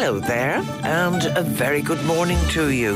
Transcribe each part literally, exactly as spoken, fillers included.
Hello there, and a very good morning to you.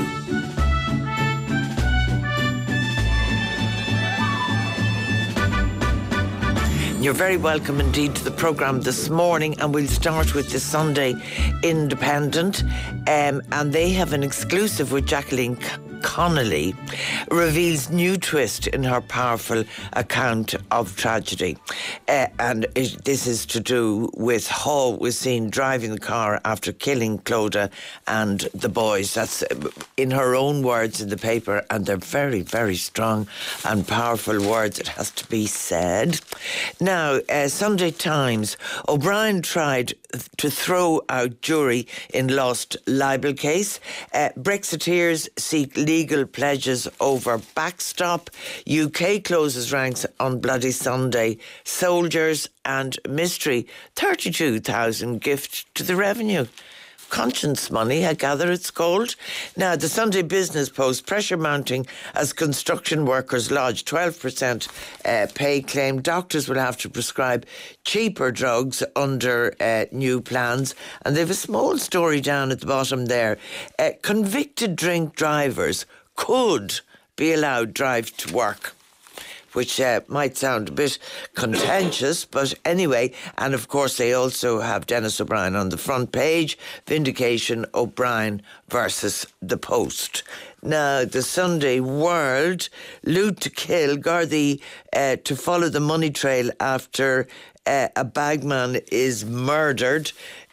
You're very welcome indeed to the programme this morning, and we'll start with the Sunday Independent, um, and they have an exclusive with Jacqueline Connolly, reveals new twist in her powerful account of tragedy. Uh, and it, this is to do with Hall was seen driving the car after killing Clodagh and the boys. That's in her own words in the paper, and they're very, very strong and powerful words, it has to be said. Now, uh, Sunday Times, O'Brien tried to throw out jury in lost libel case. Uh, Brexiteers seek legal pledges over backstop. U K closes ranks on Bloody Sunday. Soldiers and mystery. thirty-two thousand gift to the revenue. Conscience money, I gather it's called. Now, the Sunday Business Post, pressure mounting as construction workers lodge twelve percent uh, pay claim. Doctors will have to prescribe cheaper drugs under uh, new plans. And they have a small story down at the bottom there. Uh, convicted drink drivers could be allowed drive to work, which uh, might sound a bit contentious, but anyway. And of course they also have Dennis O'Brien on the front page. Vindication, O'Brien versus the Post. Now, the Sunday World, loot to kill, Gardaí uh, to follow the money trail after uh, a bagman is murdered.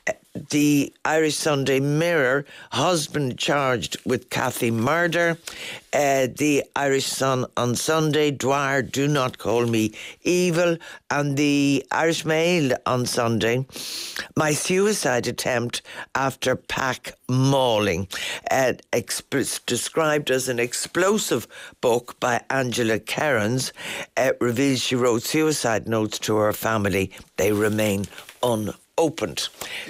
The Irish Sunday Mirror, husband charged with Cathy murder. Uh, the Irish Sun on Sunday, Dwyer, do not call me evil. And the Irish Mail on Sunday, my suicide attempt after pack mauling. Uh, exp- described as an explosive book by Angela Cairns, uh, reveals she wrote suicide notes to her family. They remain unopened. Opened.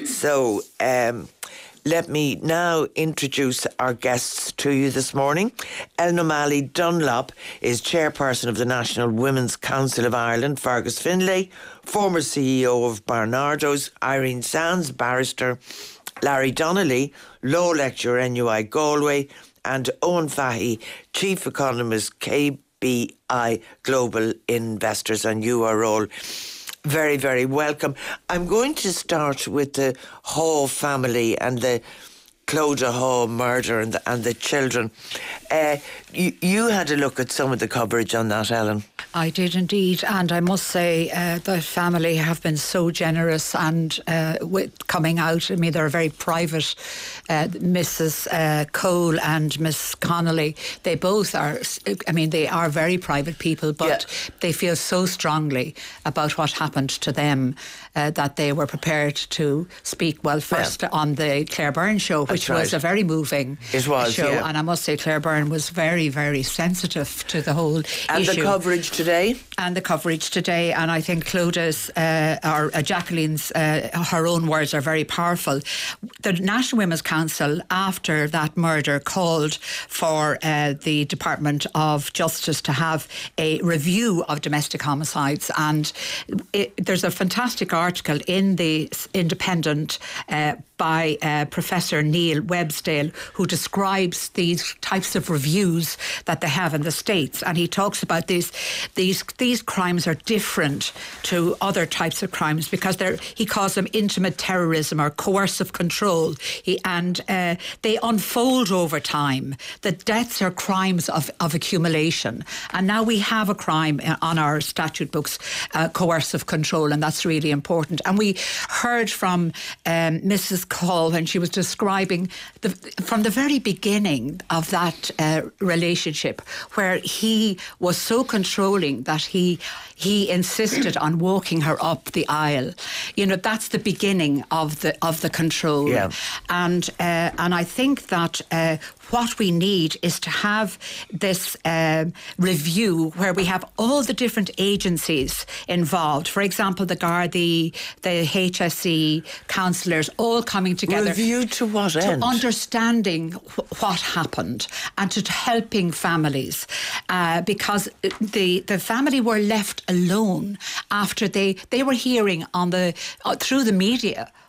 So um, let me now introduce our guests to you this morning. Ellen O'Malley Dunlop is chairperson of the National Women's Council of Ireland. Fergus Finlay, former C E O of Barnardo's. Irene Sands, barrister. Larry Donnelly, law lecturer, N U I Galway. And Owen Fahey, chief economist, K B I Global Investors. And you are all very, very welcome. I'm going to start with the Hall family and the Clodagh Hall murder and the, and the children. Uh, you, you had a look at some of the coverage on that, Ellen. I did indeed, and I must say uh, the family have been so generous and uh, with coming out. I mean, they're very private. Uh, Missus Uh, Cole and Miss Connolly, they both are, I mean, they are very private people, but yeah. They feel so strongly about what happened to them uh, that they were prepared to speak, well, first yeah. on the Claire Byrne show, which right. was a very moving it was, show. Yeah. And I must say Claire Byrne was very, very sensitive to the whole and issue. And the coverage today? And the coverage today. And I think Clodagh's, uh, or uh, Jacqueline's, uh, her own words are very powerful. The National Women's Council, after that murder, called for uh, the Department of Justice to have a review of domestic homicides. And it, there's a fantastic article in the Independent uh, by uh, Professor Neil Websdale, who describes these types of reviews that they have in the States. And he talks about these these these crimes are different to other types of crimes because they're, he calls them intimate terrorism or coercive control. He, and uh, they unfold over time. The deaths are crimes of, of accumulation. And now we have a crime on our statute books, uh, coercive control, and that's really important. And we heard from um, Missus Call when she was describing the, from the very beginning of that uh, relationship, where he was so controlling that he he insisted on walking her up the aisle. You know, that's the beginning of the of the control. Yeah. And uh, and I think that uh, what we need is to have this um, review where we have all the different agencies involved. For example, the Gardaí, the H S E councillors, all coming together. Review to what to end? Understanding wh- what happened and to helping families, uh, because the the family were left alone after they they were hearing on the uh, through the media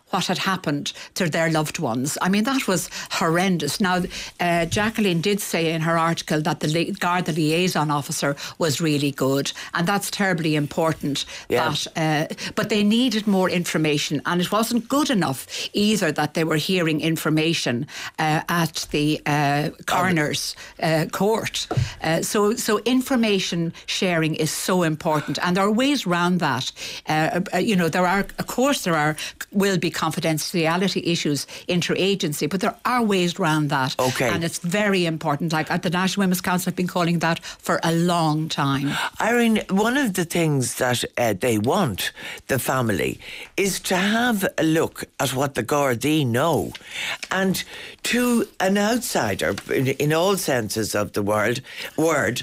what had happened to their loved ones. I mean, that was horrendous. Now, uh, Jacqueline did say in her article that the li- Garda liaison officer was really good, and that's terribly important. Yeah. That, uh, but they needed more information, and it wasn't good enough either that they were hearing information uh, at the uh, coroner's uh, court. Uh, so, so information sharing is so important, and there are ways around that. Uh, uh, you know, there are, of course, there are will be confidentiality issues interagency, but there are ways around that. Okay. And it's very important. Like at the National Women's Council have been calling that for a long time. Irene, one of the things that uh, they want, the family, is to have a look at what the Gardaí know. And to an outsider, in, in all senses of the word, word,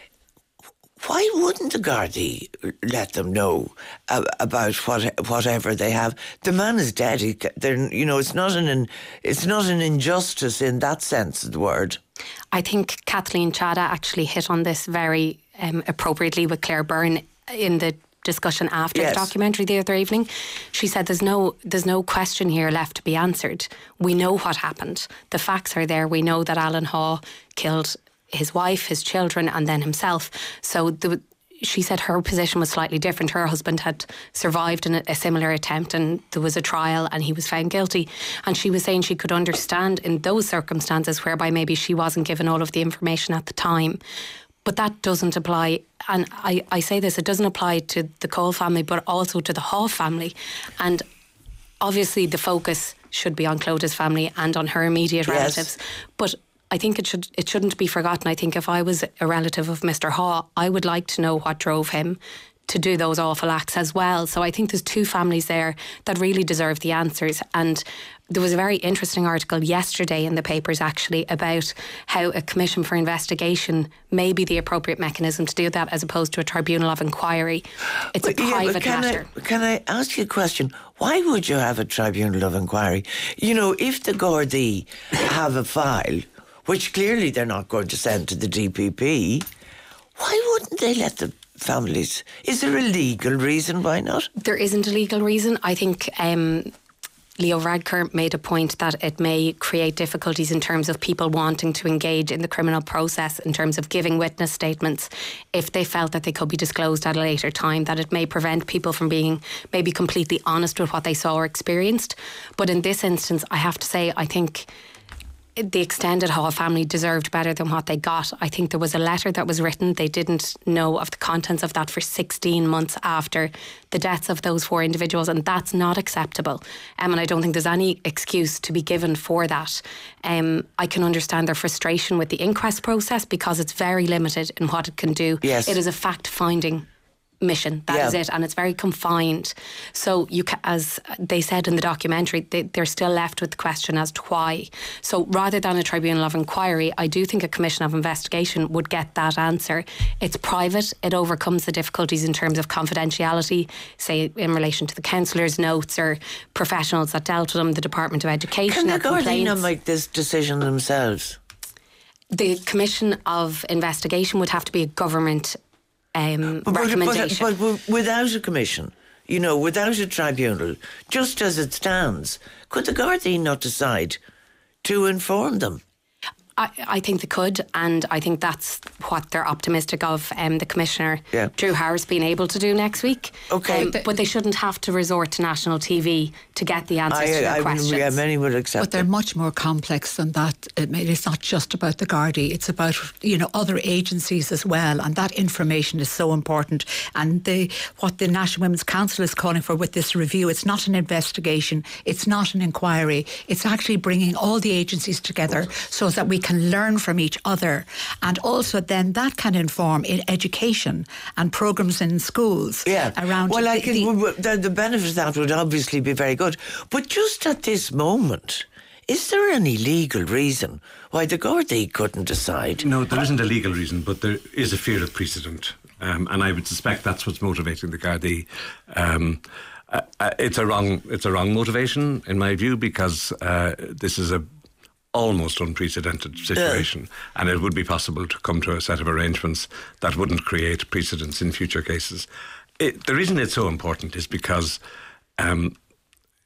why wouldn't the Gardaí let them know uh, about what, whatever they have? The man is dead. He, you know, it's not an it's not an injustice in that sense of the word. I think Kathleen Chada actually hit on this very um, appropriately with Claire Byrne in the discussion after yes. the documentary the other evening. She said there's no there's no question here left to be answered. We know what happened. The facts are there. We know that Alan Haw killed his wife, his children, and then himself. So the, she said her position was slightly different. Her husband had survived in a, a similar attempt, and there was a trial and he was found guilty. And she was saying she could understand in those circumstances whereby maybe she wasn't given all of the information at the time. But that doesn't apply, and I, I say this, it doesn't apply to the Cole family, but also to the Haw family. And obviously the focus should be on Clodagh's family and on her immediate yes. relatives. But I think it should it shouldn't be forgotten. I think if I was a relative of Mister Haw, I would like to know what drove him to do those awful acts as well. So I think there's two families there that really deserve the answers. And there was a very interesting article yesterday in the papers actually about how a commission for investigation may be the appropriate mechanism to do that as opposed to a tribunal of inquiry. It's a But, yeah, private but can matter. I, can I ask you a question? Why would you have a tribunal of inquiry? You know, if the Gardaí have a file, which clearly they're not going to send to the D P P, why wouldn't they let the families? Is there a legal reason why not? There isn't a legal reason. I think um, Leo Varadkar made a point that it may create difficulties in terms of people wanting to engage in the criminal process in terms of giving witness statements if they felt that they could be disclosed at a later time, that it may prevent people from being maybe completely honest with what they saw or experienced. But in this instance, I have to say, I think the extended Haw family deserved better than what they got. I think there was a letter that was written. They didn't know of the contents of that for sixteen months after the deaths of those four individuals, and that's not acceptable. Um, and I don't think there's any excuse to be given for that. Um, I can understand their frustration with the inquest process because it's very limited in what it can do. Yes. It is a fact-finding mission. That Yeah. is it, and it's very confined. So you, ca- as they said in the documentary, they, they're still left with the question as to why. So rather than a tribunal of inquiry, I do think a commission of investigation would get that answer. It's private. It overcomes the difficulties in terms of confidentiality, say in relation to the counsellors' notes or professionals that dealt with them, the Department of Education. Can the or Gardaí complaints. not make this decision themselves? The commission of investigation would have to be a government Um, But, but, recommendation. but, but without a commission, you know, without a tribunal, just as it stands, could the Gardaí not decide to inform them? I, I think they could, and I think that's what they're optimistic of um, the Commissioner, Yeah. Drew Harris, being able to do next week. Okay. Um, but they shouldn't have to resort to national T V to get the answers I, to their I, questions. yeah, many would accept But they're it. much more complex than that. I mean, it's not just about the Gardaí. It's about, you know, other agencies as well. And that information is so important. And the, what the National Women's Council is calling for with this review, it's not an investigation. It's not an inquiry. It's actually bringing all the agencies together so that we can learn from each other. And also then that can inform in education and programmes in schools. Yeah. Around well, the, I can, the, the, the benefit of that would obviously be very good. But just at this moment, is there any legal reason why the Gardaí couldn't decide? No, there isn't a legal reason, but there is a fear of precedent. Um, and I would suspect that's what's motivating the Gardaí. Um, uh, uh, it's a wrong, it's a wrong motivation, in my view, because uh, this is a almost unprecedented situation, uh. and it would be possible to come to a set of arrangements that wouldn't create precedents in future cases. It, the reason it's so important is because um,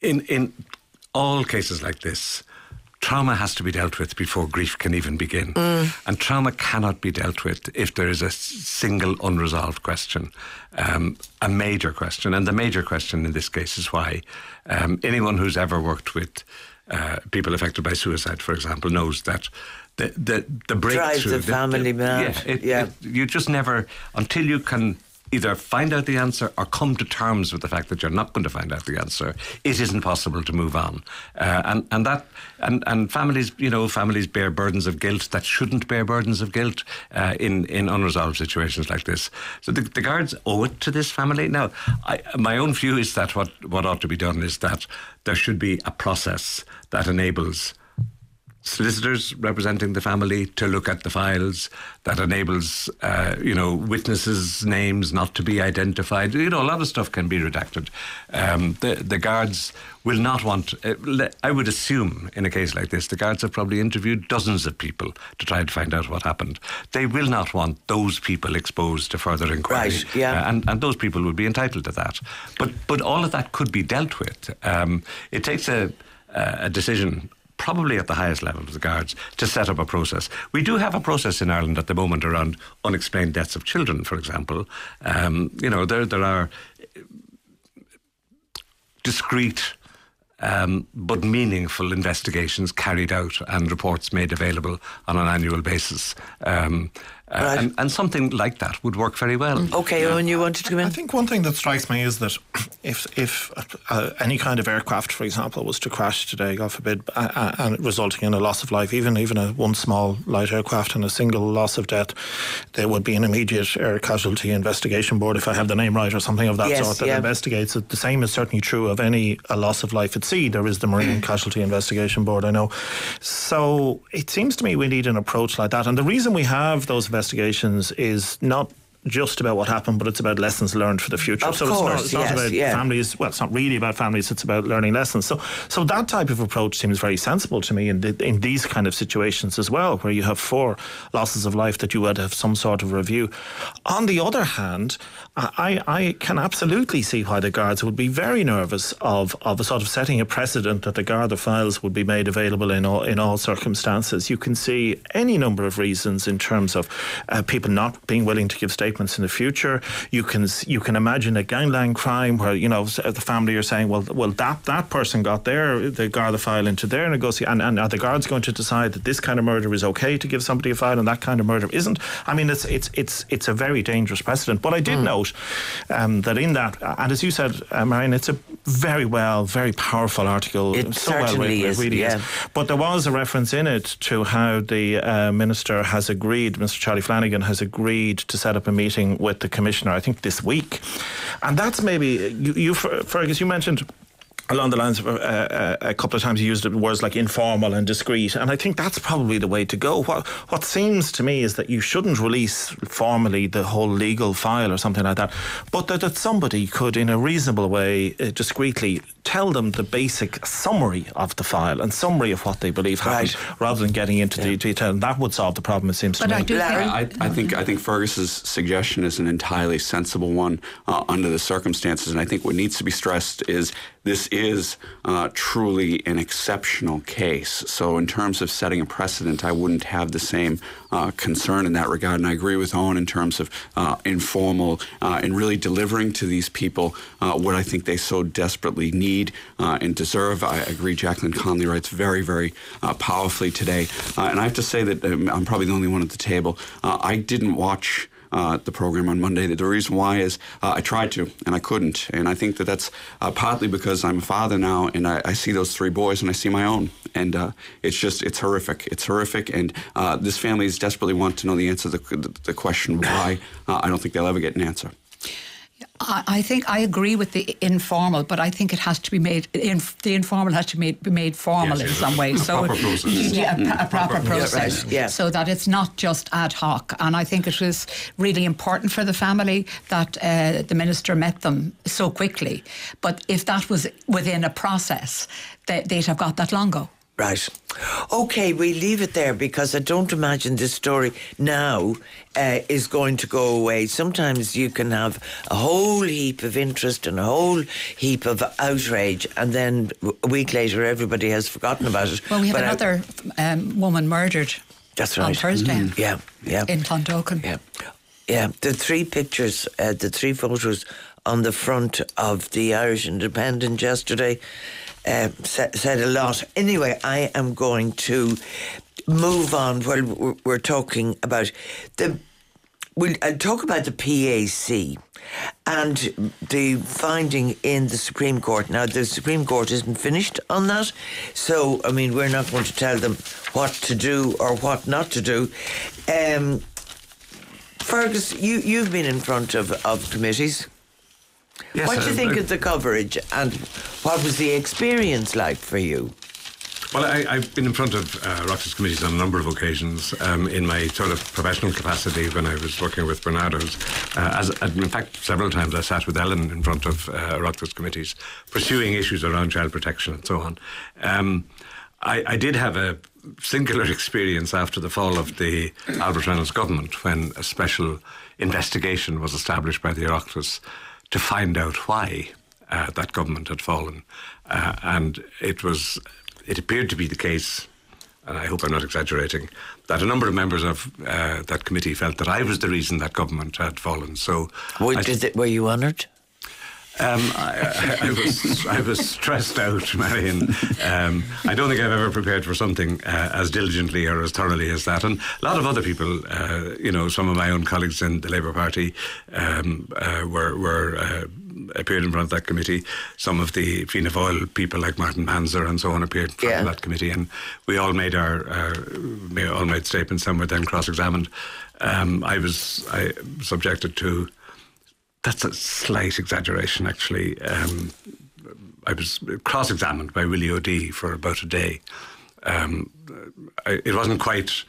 in in all cases like this, trauma has to be dealt with before grief can even begin. Mm. And trauma cannot be dealt with if there is a single unresolved question, um, a major question. And the major question in this case is why um, anyone who's ever worked with uh, people affected by suicide, for example, knows that the the, the breakthrough... drives the family mad. Yeah, it, yeah. It, you just never, until you can either find out the answer or come to terms with the fact that you're not going to find out the answer, it isn't possible to move on. Uh, and and that and, and families, you know, families bear burdens of guilt that shouldn't bear burdens of guilt uh, in in unresolved situations like this. So the, the guards owe it to this family. Now, I, my own view is that what what ought to be done is that there should be a process that enables solicitors representing the family to look at the files, that enables, uh, you know, witnesses' names not to be identified. You know, a lot of stuff can be redacted. Um, the, the guards will not want, uh, I would assume in a case like this, the guards have probably interviewed dozens of people to try and find out what happened. They will not want those people exposed to further inquiry. Right, yeah. Uh, and, and those people would be entitled to that. But, but all of that could be dealt with. Um, it takes a, a decision probably at the highest level of the guards, to set up a process. We do have a process in Ireland at the moment around unexplained deaths of children, for example. Um, you know, there there are discrete um, but meaningful investigations carried out and reports made available on an annual basis. Um, uh, right. and, and something like that would work very well. Okay, yeah. Owen, you wanted to come in? I think one thing that strikes me is that if if uh, any kind of aircraft, for example, was to crash today, God forbid, uh, and resulting in a loss of life, even even a one small light aircraft and a single loss of death, there would be an immediate air casualty investigation board, if I have the name right, or something of that yes, sort, that yeah. investigates it. The same is certainly true of any a loss of life at sea. There is the Marine Casualty Investigation Board, I know. So it seems to me we need an approach like that. And the reason we have those investigations is not just about what happened, but it's about lessons learned for the future. Of so course, it's not, it's yes, not about yeah. families. Well, it's not really about families. It's about learning lessons. So, so that type of approach seems very sensible to me in the, in these kind of situations as well, where you have four losses of life that you would have some sort of review. On the other hand, I, I can absolutely see why the guards would be very nervous of of a sort of setting a precedent that the Garda files would be made available in all in all circumstances. You can see any number of reasons in terms of uh, people not being willing to give statements in the future. You can you can imagine a gangland crime where, you know, the family are saying, well, well that that person got their the Garda file into their negotiation, and, and are the guards going to decide that this kind of murder is okay to give somebody a file and that kind of murder isn't? I mean, it's it's it's it's a very dangerous precedent. But I did mm. note um, that in that, and as you said, uh, Marion, it's a very well, very powerful article. It so certainly well written, is. It really yeah. is. But there was a reference in it to how the uh, minister has agreed, Mister Charlie Flanagan has agreed to set up a meeting with the commissioner, I think this week. And that's maybe, you, you Fergus, you mentioned along the lines of uh, uh, a couple of times you used words like informal and discreet, and I think that's probably the way to go. What what seems to me is that you shouldn't release formally the whole legal file or something like that, but that, that somebody could, in a reasonable way, uh, discreetly tell them the basic summary of the file and summary of what they believe happened, right, rather than getting into yeah. the detail. And that would solve the problem, it seems but to I me. Do I, I, I think I think Fergus's suggestion is an entirely sensible one uh, under the circumstances, and I think what needs to be stressed is this is uh, truly an exceptional case. So in terms of setting a precedent, I wouldn't have the same uh, concern in that regard. And I agree with Owen in terms of uh, informal uh, and really delivering to these people uh, what I think they so desperately need uh, and deserve. I agree, Jacqueline Connolly writes very, very uh, powerfully today. Uh, and I have to say that um, I'm probably the only one at the table. Uh, I didn't watch Uh, the program on Monday. The reason why is uh, I tried to and I couldn't, and I think that that's uh, partly because I'm a father now, and I, I see those three boys and I see my own, and uh, it's just it's horrific. It's horrific, and uh, this family is desperately want to know the answer to the, the question why. Uh, I don't think they'll ever get an answer. I think I agree with the informal, but I think it has to be made. In, the informal has to be made, be made formal yes, in some way. A so proper process. Yeah, a, a proper process, yeah, right, yeah. so that it's not just ad hoc. And I think it is really important for the family that uh, the minister met them so quickly. But if that was within a process, they, they'd have got that long ago. Right. Okay, we leave it there because I don't imagine this story now uh, is going to go away. Sometimes you can have a whole heap of interest and a whole heap of outrage, and then a week later everybody has forgotten about it. Well, we have but another I, um, woman murdered. That's right. On Thursday. Mm. Yeah, yeah. In Clondalkin. Yeah. Yeah, the three pictures, uh, the three photos on the front of the Irish Independent yesterday uh, said, said a lot. Anyway, I am going to move on. Well, we're, we're talking about the. We'll I'll talk about the P A C and the finding in the Supreme Court. Now, the Supreme Court isn't finished on that, so I mean, we're not going to tell them what to do or what not to do. Um, Fergus, you, you've been in front of, of committees. Yes, what do you uh, think uh, of the coverage, and what was the experience like for you? Well, I, I've been in front of uh, Oireachtas committees on a number of occasions um, in my sort of professional capacity when I was working with Barnardo's. Uh, as, in fact, several times I sat with Ellen in front of uh, Oireachtas committees pursuing issues around child protection and so on. Um, I, I did have a singular experience after the fall of the Albert Reynolds government when a special investigation was established by the Oireachtas to find out why uh, that government had fallen. Uh, and it was... It appeared to be the case, and I hope I'm not exaggerating, that a number of members of uh, that committee felt that I was the reason that government had fallen. So, Were, I, did it, were you honoured? Um, I, I, I was I was stressed out, Marion. Um, I don't think I've ever prepared for something uh, as diligently or as thoroughly as that. And a lot of other people, uh, you know, some of my own colleagues in the Labour Party um, uh, were were. Uh, appeared in front of that committee. Some of the Fianna Fáil people like Martin Panzer and so on appeared in front yeah. of that committee, and we all made our, our we all made statements and were then cross-examined. Um, I was I subjected to, that's a slight exaggeration actually, um, I was cross-examined by Willie O'Dea for about a day. Um, I, it wasn't quite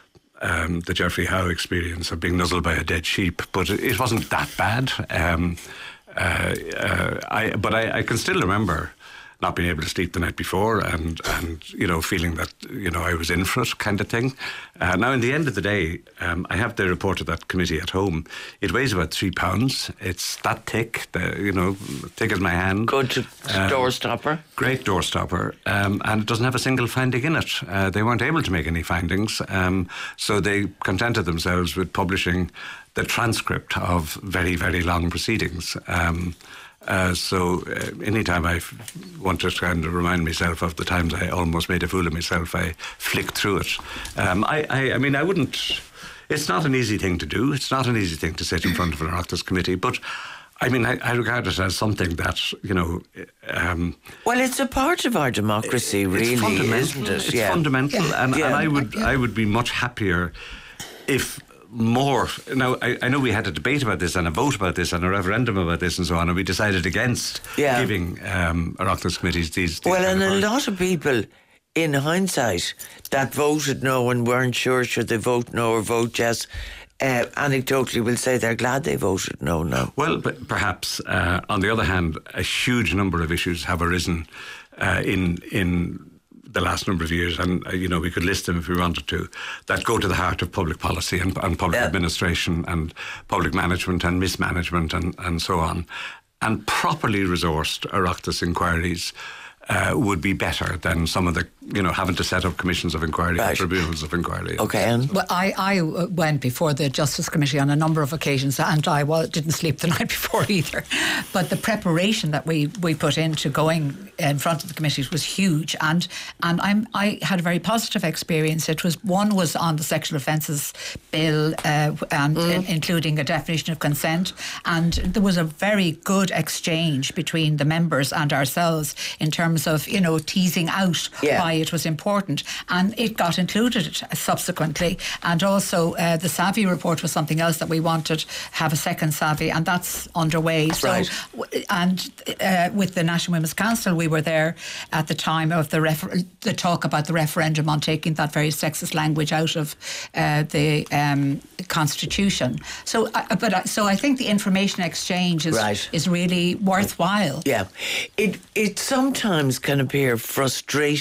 Um, the Geoffrey Howe experience of being nuzzled by a dead sheep, but it, it wasn't that bad. Um, uh, uh, I, but I, I can still remember not being able to sleep the night before, and and you know feeling that you know I was in for it, kind of thing. Uh, now, in the end of the day, um, I have the report of that committee at home. It weighs about three pounds. It's that thick, the, you know, thick as my hand. Good um, door stopper. Great door stopper, um, and it doesn't have a single finding in it. Uh, they weren't able to make any findings, um, so they contented themselves with publishing the transcript of very, very long proceedings. Um, Uh, so uh, anytime I f- want to kind of remind myself of the times I almost made a fool of myself, I flick through it. Um, I, I, I mean, I wouldn't... It's not an easy thing to do. It's not an easy thing to sit in front of an Oireachtas committee, but I mean, I, I regard it as something that, you know... Um, well, it's a part of our democracy, really, isn't it? It's yeah. fundamental, yeah. and, yeah. and I would, yeah. I would be much happier if... more. Now, I, I know we had a debate about this and a vote about this and a referendum about this and so on, and we decided against yeah. giving um, Oireachtas committees these, these Well, and a powers. lot of people, in hindsight, that voted no and weren't sure should they vote no or vote yes, uh, anecdotally will say they're glad they voted no now. Well, but perhaps, uh, on the other hand, a huge number of issues have arisen uh, in in the last number of years, and uh, you know we could list them if we wanted to, that go to the heart of public policy and, and public yeah. administration and public management and mismanagement and, and so on. And properly resourced Oireachtas inquiries uh, would be better than some of the, you know, having to set up commissions of inquiry Right. and tribunals of inquiry. Okay, and Well, I, I went before the Justice Committee on a number of occasions, and I well, didn't sleep the night before either. But the preparation that we, we put into going in front of the committees was huge, and and I'm I had a very positive experience. It was one was on the sexual offences bill, uh, and Mm. in, including a definition of consent, and there was a very good exchange between the members and ourselves in terms of you know teasing out Yeah. why it was important, and it got included subsequently. And also uh, the Savvy report was something else that we wanted to have a second Savvy, and that's underway. So, Right. w- and uh, with the National Women's Council, we were there at the time of the refer- the talk about the referendum on taking that very sexist language out of uh, the um, Constitution. So, uh, but I, so I think the information exchange is Right. is really worthwhile. yeah, it it sometimes can appear frustratingly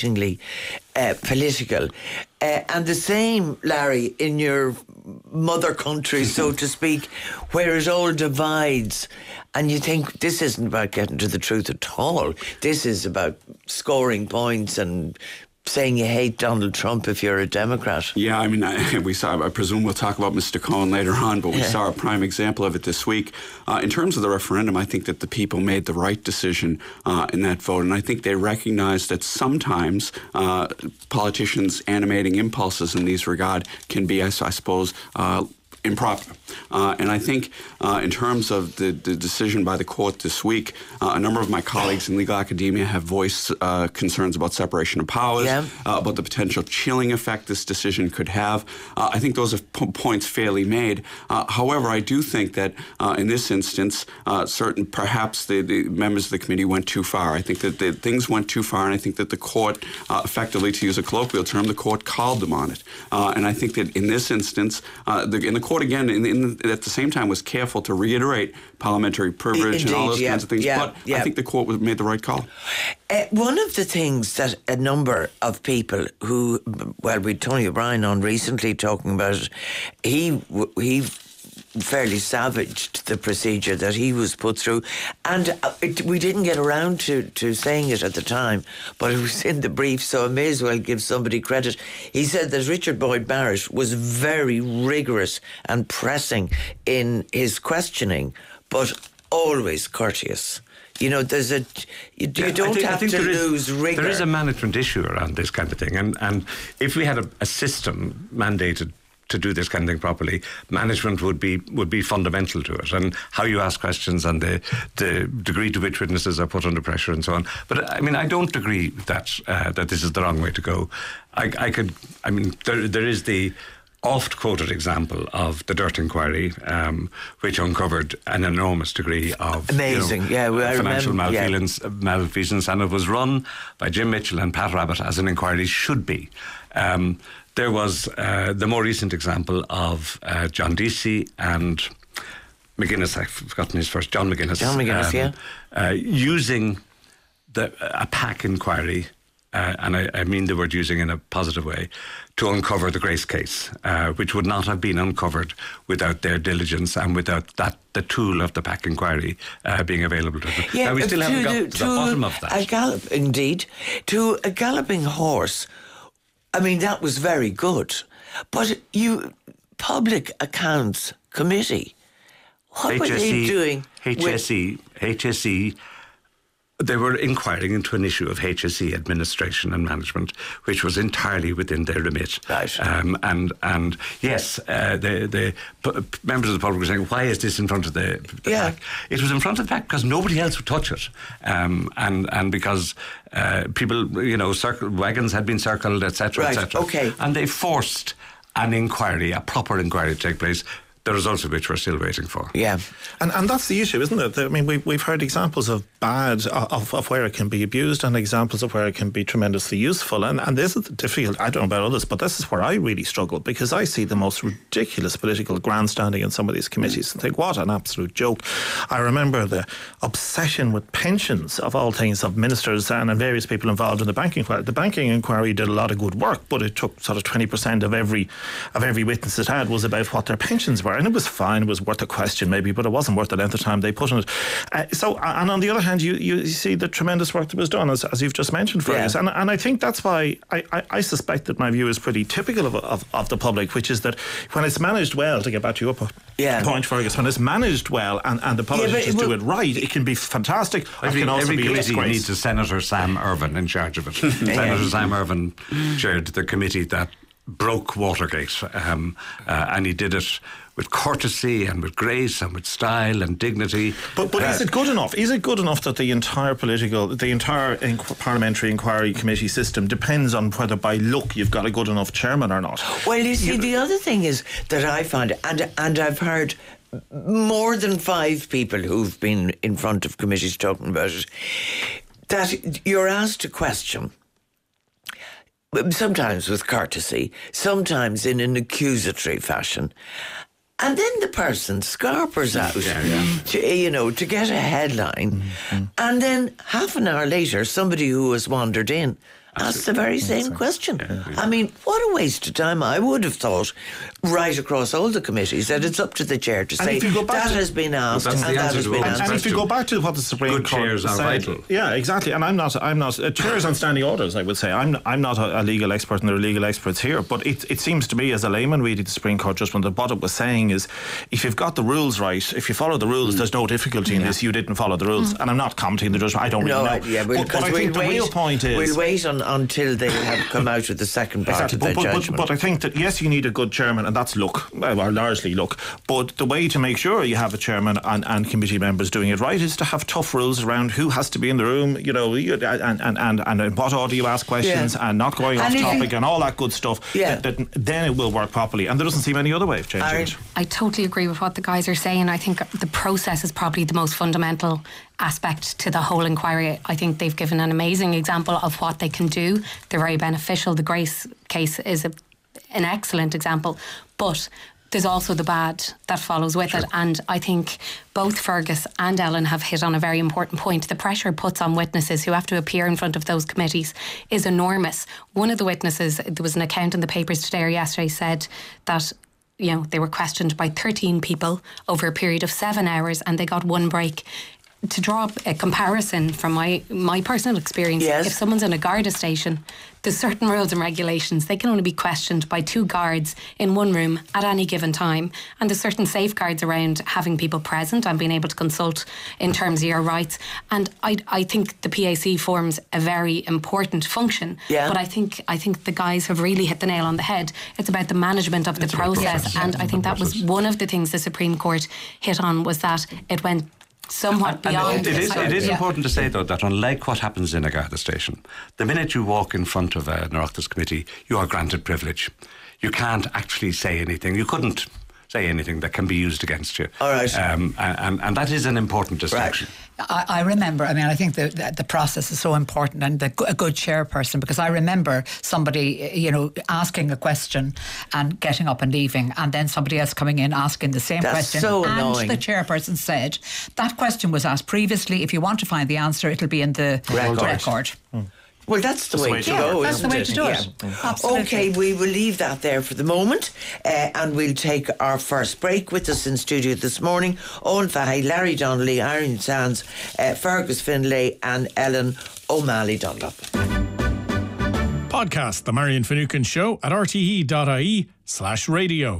uh, political. Uh, and the same, Larry, in your mother country, so to speak, where it all divides. And you think, this isn't about getting to the truth at all. This is about scoring points and saying you hate Donald Trump if you're a Democrat. Yeah, I mean, I, we saw, I presume we'll talk about Mister Cohen later on, but we yeah. saw a prime example of it this week. Uh, in terms of the referendum, I think that the people made the right decision uh, in that vote, and I think they recognized that sometimes uh, politicians' animating impulses in these regard can be, I, I suppose, uh, improper. Uh, and I think uh, in terms of the, the decision by the court this week, uh, a number of my colleagues in legal academia have voiced uh, concerns about separation of powers, yeah. uh, about the potential chilling effect this decision could have. Uh, I think those are p- points fairly made. Uh, however, I do think that uh, in this instance, uh, certain perhaps the, the members of the committee went too far. I think that the things went too far, and I think that the court, uh, effectively, to use a colloquial term, the court called them on it. Uh, and I think that in this instance, uh, the, in the court again, in, in the, at the same time, was careful to reiterate parliamentary privilege Indeed, and all those yeah, kinds of things. Yeah, but yeah. I think the court was, made the right call. Uh, one of the things that a number of people who, well, we had Tony O'Brien on recently talking about it, he he fairly savaged the procedure that he was put through, and it, we didn't get around to, to saying it at the time, but it was in the brief, so I may as well give somebody credit. He said that Richard Boyd Barrett was very rigorous and pressing in his questioning, but always courteous. You know, there's a you, you don't I think, have I think to there is, lose rigour. There is a management issue around this kind of thing, and and if we had a, a system mandated to do this kind of thing properly, management would be would be fundamental to it, and how you ask questions and the the degree to which witnesses are put under pressure and so on. But I mean, I don't agree that uh, that this is the wrong way to go. I, I could, I mean, there there is the oft-quoted example of the Dirt Inquiry, um, which uncovered an enormous degree of amazing, you know, yeah, well, I financial remember, malfeasance, yeah. malfeasance, and it was run by Jim Mitchell and Pat Rabbitt as an inquiry should be. Um, there was uh, the more recent example of uh, John Deasy and McGuinness, I've forgotten his first, John McGuinness. John McGuinness, um, yeah. Uh, using the, a PAC inquiry, uh, and I, I mean the word using in a positive way, to uncover the Grace case, uh, which would not have been uncovered without their diligence and without that the tool of the PAC inquiry uh, being available to them. Yeah, now, we still to, haven't got to, to the to bottom of that. A gallop, indeed. To a galloping horse, I mean, that was very good. But you, Public Accounts Committee, what H S E, were they doing? H S E, H S E, they were inquiring into an issue of H S E administration and management, which was entirely within their remit. Right. Um, and and yes, uh, the the p- members of the public were saying, "Why is this in front of the, the yeah. PAC?" It was in front of the PAC because nobody else would touch it, um, and and because uh, people, you know, circle, wagons had been circled, et cetera, right. et cetera. Okay. And they forced an inquiry, a proper inquiry, to take place. The results of which we're still waiting for. Yeah. And and that's the issue, isn't it? I mean, we, we've heard examples of bad, of, of where it can be abused and examples of where it can be tremendously useful. And, and this is the difficult, I don't know about others, but this is where I really struggle because I see the most ridiculous political grandstanding in some of these committees and think, what an absolute joke. I remember the obsession with pensions, of all things, of ministers and various people involved in the banking inquiry. The banking inquiry did a lot of good work, but it took sort of twenty percent of every, of every witness it had was about what their pensions were. And it was fine, it was worth a question maybe, but it wasn't worth the length of time they put on it. Uh, so, and on the other hand, you, you see the tremendous work that was done, as, as you've just mentioned, Fergus. Yeah. And, and I think that's why I, I, I suspect that my view is pretty typical of, of, of the public, which is that when it's managed well, to get back to your po- yeah. point, Fergus, when it's managed well and, and the politicians yeah, it, well, do it right, it can be fantastic. It can also be a disgrace. Needs a Senator Sam Ervin in charge of it. Senator Sam Ervin chaired the committee that broke Watergate, um, uh, and he did it with courtesy and with grace and with style and dignity. But but uh, is it good enough? Is it good enough that the entire political, the entire inqu- parliamentary inquiry committee system depends on whether by luck you've got a good enough chairman or not? Well, you see, you, the other thing is that I found, and and I've heard more than five people who've been in front of committees talking about it, that you're asked a question, sometimes with courtesy, sometimes in an accusatory fashion. And then the person scarpers out, yeah, yeah. To, you know, to get a headline. Mm-hmm. And then half an hour later, somebody who has wandered in asked the very same question. Yeah. I mean, what a waste of time. I would have thought right across all the committees that it's up to the chair to and say that to, has been asked well, and that has been answered. And if you go back to what the Supreme Good Court chairs are said, vital. Yeah, exactly. And I'm not, I'm not, uh, chairs on standing orders, I would say. I'm I'm not a, a legal expert and there are legal experts here, but it, it seems to me as a layman reading the Supreme Court judgment that what it was saying is if you've got the rules right, if you follow the rules, mm. there's no difficulty in yeah. this. You didn't follow the rules. Mm. And I'm not commenting the judgment. I don't no, really know. Yeah, but, but I we'll think the wait, real point is... We'll wait on, until they have come out with the second part exactly, of their but, but, judgment. But, but I think that, yes, you need a good chairman, and that's luck, or largely luck. But the way to make sure you have a chairman and, and committee members doing it right is to have tough rules around who has to be in the room, you know, and, and, and, and in what order you ask questions yeah. and not going and off topic you, and all that good stuff. Yeah. That, that, then it will work properly. And there doesn't seem any other way of changing it. I totally agree with what the guys are saying. I think the process is probably the most fundamental aspect to the whole inquiry. I think they've given an amazing example of what they can do. They're very beneficial. The Grace case is a, an excellent example, but there's also the bad that follows with sure. it. And I think both Fergus and Ellen have hit on a very important point. The pressure it puts on witnesses who have to appear in front of those committees is enormous. One of the witnesses, there was an account in the papers today or yesterday, said that you know they were questioned by thirteen people over a period of seven hours and they got one break. To draw a comparison from my, my personal experience, yes. if someone's in a Garda station, there's certain rules and regulations. They can only be questioned by two guards in one room at any given time. And there's certain safeguards around having people present and being able to consult in terms of your rights. And I, I think the P A C forms a very important function. Yeah. But I think I think the guys have really hit the nail on the head. It's about the management of the it's process. process. And I think that was one of the things the Supreme Court hit on, was that it went somewhat beyond. It is, it is yeah. important to say, though, that unlike what happens in a Garda station, the minute you walk in front of an Oireachtas committee, you are granted privilege. You can't actually say anything. You couldn't say anything that can be used against you. All right. Um, and, and that is an important distinction. Right. I, I remember, I mean, I think the, the, the process is so important, and the, a good chairperson, because I remember somebody, you know, asking a question and getting up and leaving, and then somebody else coming in asking the same That's question. So and annoying. The chairperson said, that question was asked previously. If you want to find the answer, it'll be in the record. record. Mm. Well, that's the that's way, the way to go, go. That's the way it? to do it. Yeah. Absolutely. Okay, we will leave that there for the moment, uh, and we'll take our first break. With us in studio this morning, Owen Fahey, Larry Donnelly, Aaron Sands, uh, Fergus Finlay and Ellen O'Malley Dunlop. Podcast The Marion Finucane Show at r t e dot i e slash radio.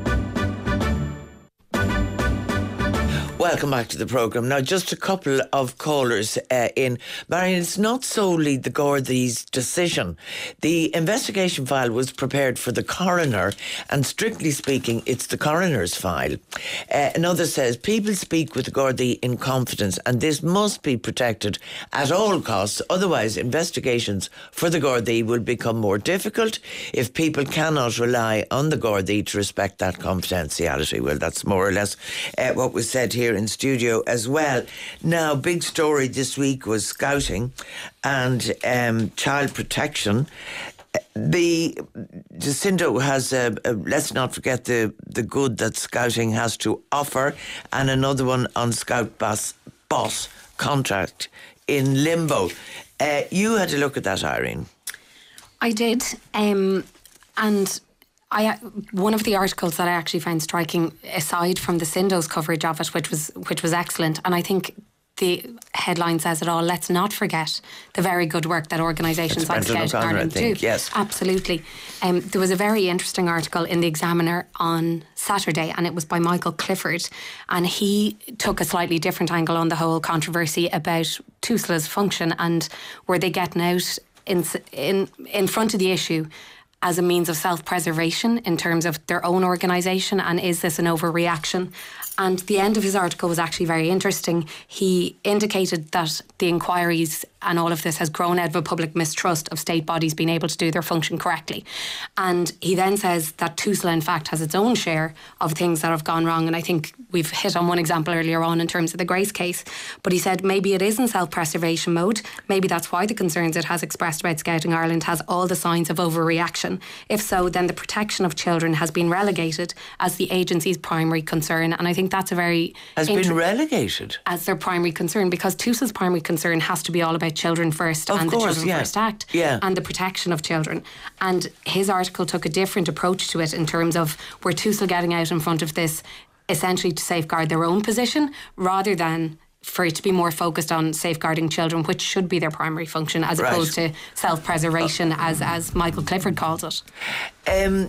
Welcome back to the programme. Now, just a couple of callers uh, in. Marion, it's not solely the Gardaí's decision. The investigation file was prepared for the coroner, and strictly speaking, it's the coroner's file. Uh, another says, people speak with the Gardaí in confidence, and this must be protected at all costs. Otherwise, investigations for the Gardaí will become more difficult if people cannot rely on the Gardaí to respect that confidentiality. Well, that's more or less uh, what was said here in studio as well. Now, big story this week was scouting and um, child protection. The Jacinto has, a, a, let's not forget the, the good that scouting has to offer, and another one on Scout Boss, boss contract in limbo. Uh, you had a look at that, Irene. I did. Um, and I, one of the articles that I actually found striking, aside from the Sindo's coverage of it, which was which was excellent, and I think the headline says it all, let's not forget the very good work that organisations like Scouting Ireland do. Yes. Absolutely. Um, there was a very interesting article in the Examiner on Saturday, and it was by Michael Clifford, and he took a slightly different angle on the whole controversy about TUSLA's function, and were they getting out in in in front of the issue as a means of self-preservation in terms of their own organisation, and is this an overreaction? And the end of his article was actually very interesting. He indicated that the inquiries and all of this has grown out of a public mistrust of state bodies being able to do their function correctly. And he then says that TUSLA in fact has its own share of things that have gone wrong, and I think we've hit on one example earlier on in terms of the Grace case. But he said maybe it is in self-preservation mode. Maybe that's why the concerns it has expressed about Scouting Ireland has all the signs of overreaction. protection? If so, then the protection of children has been relegated as the agency's primary concern. And I think that's a very... Has inter- been relegated? As their primary concern, because T U S A's primary concern has to be all about children first Of and course, the Children yeah. First Act Yeah. and the protection of children. And his article took a different approach to it in terms of were T U S A getting out in front of this essentially to safeguard their own position rather than for it to be more focused on safeguarding children, which should be their primary function, as Right. opposed to self-preservation, uh, as as Michael Clifford calls it. Um,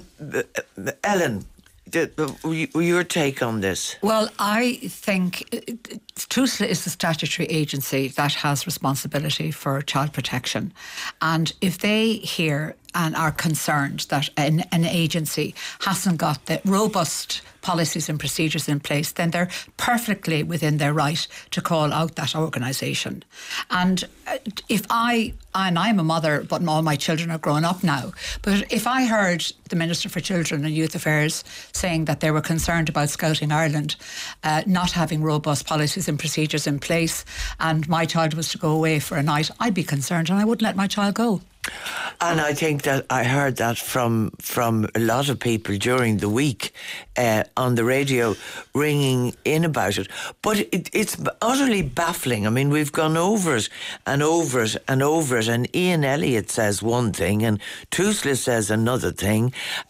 Ellen, the, the, your take on this? Well, I think T U S A is the statutory agency that has responsibility for child protection. And if they hear and are concerned that an, an agency hasn't got the robust policies and procedures in place, then they're perfectly within their right to call out that organisation. And if I, and I'm a mother, but all my children are grown up now, but if I heard the Minister for Children and Youth Affairs saying that they were concerned about Scouting Ireland uh, not having robust policies and procedures in place, and my child was to go away for a night, I'd be concerned and I wouldn't let my child go. And I think that I heard that from from a lot of people during the week uh, on the radio ringing in about it. But it, it's utterly baffling. I mean, we've gone over it and over it and over it, and Ian Elliott says one thing and T U S L A says another thing,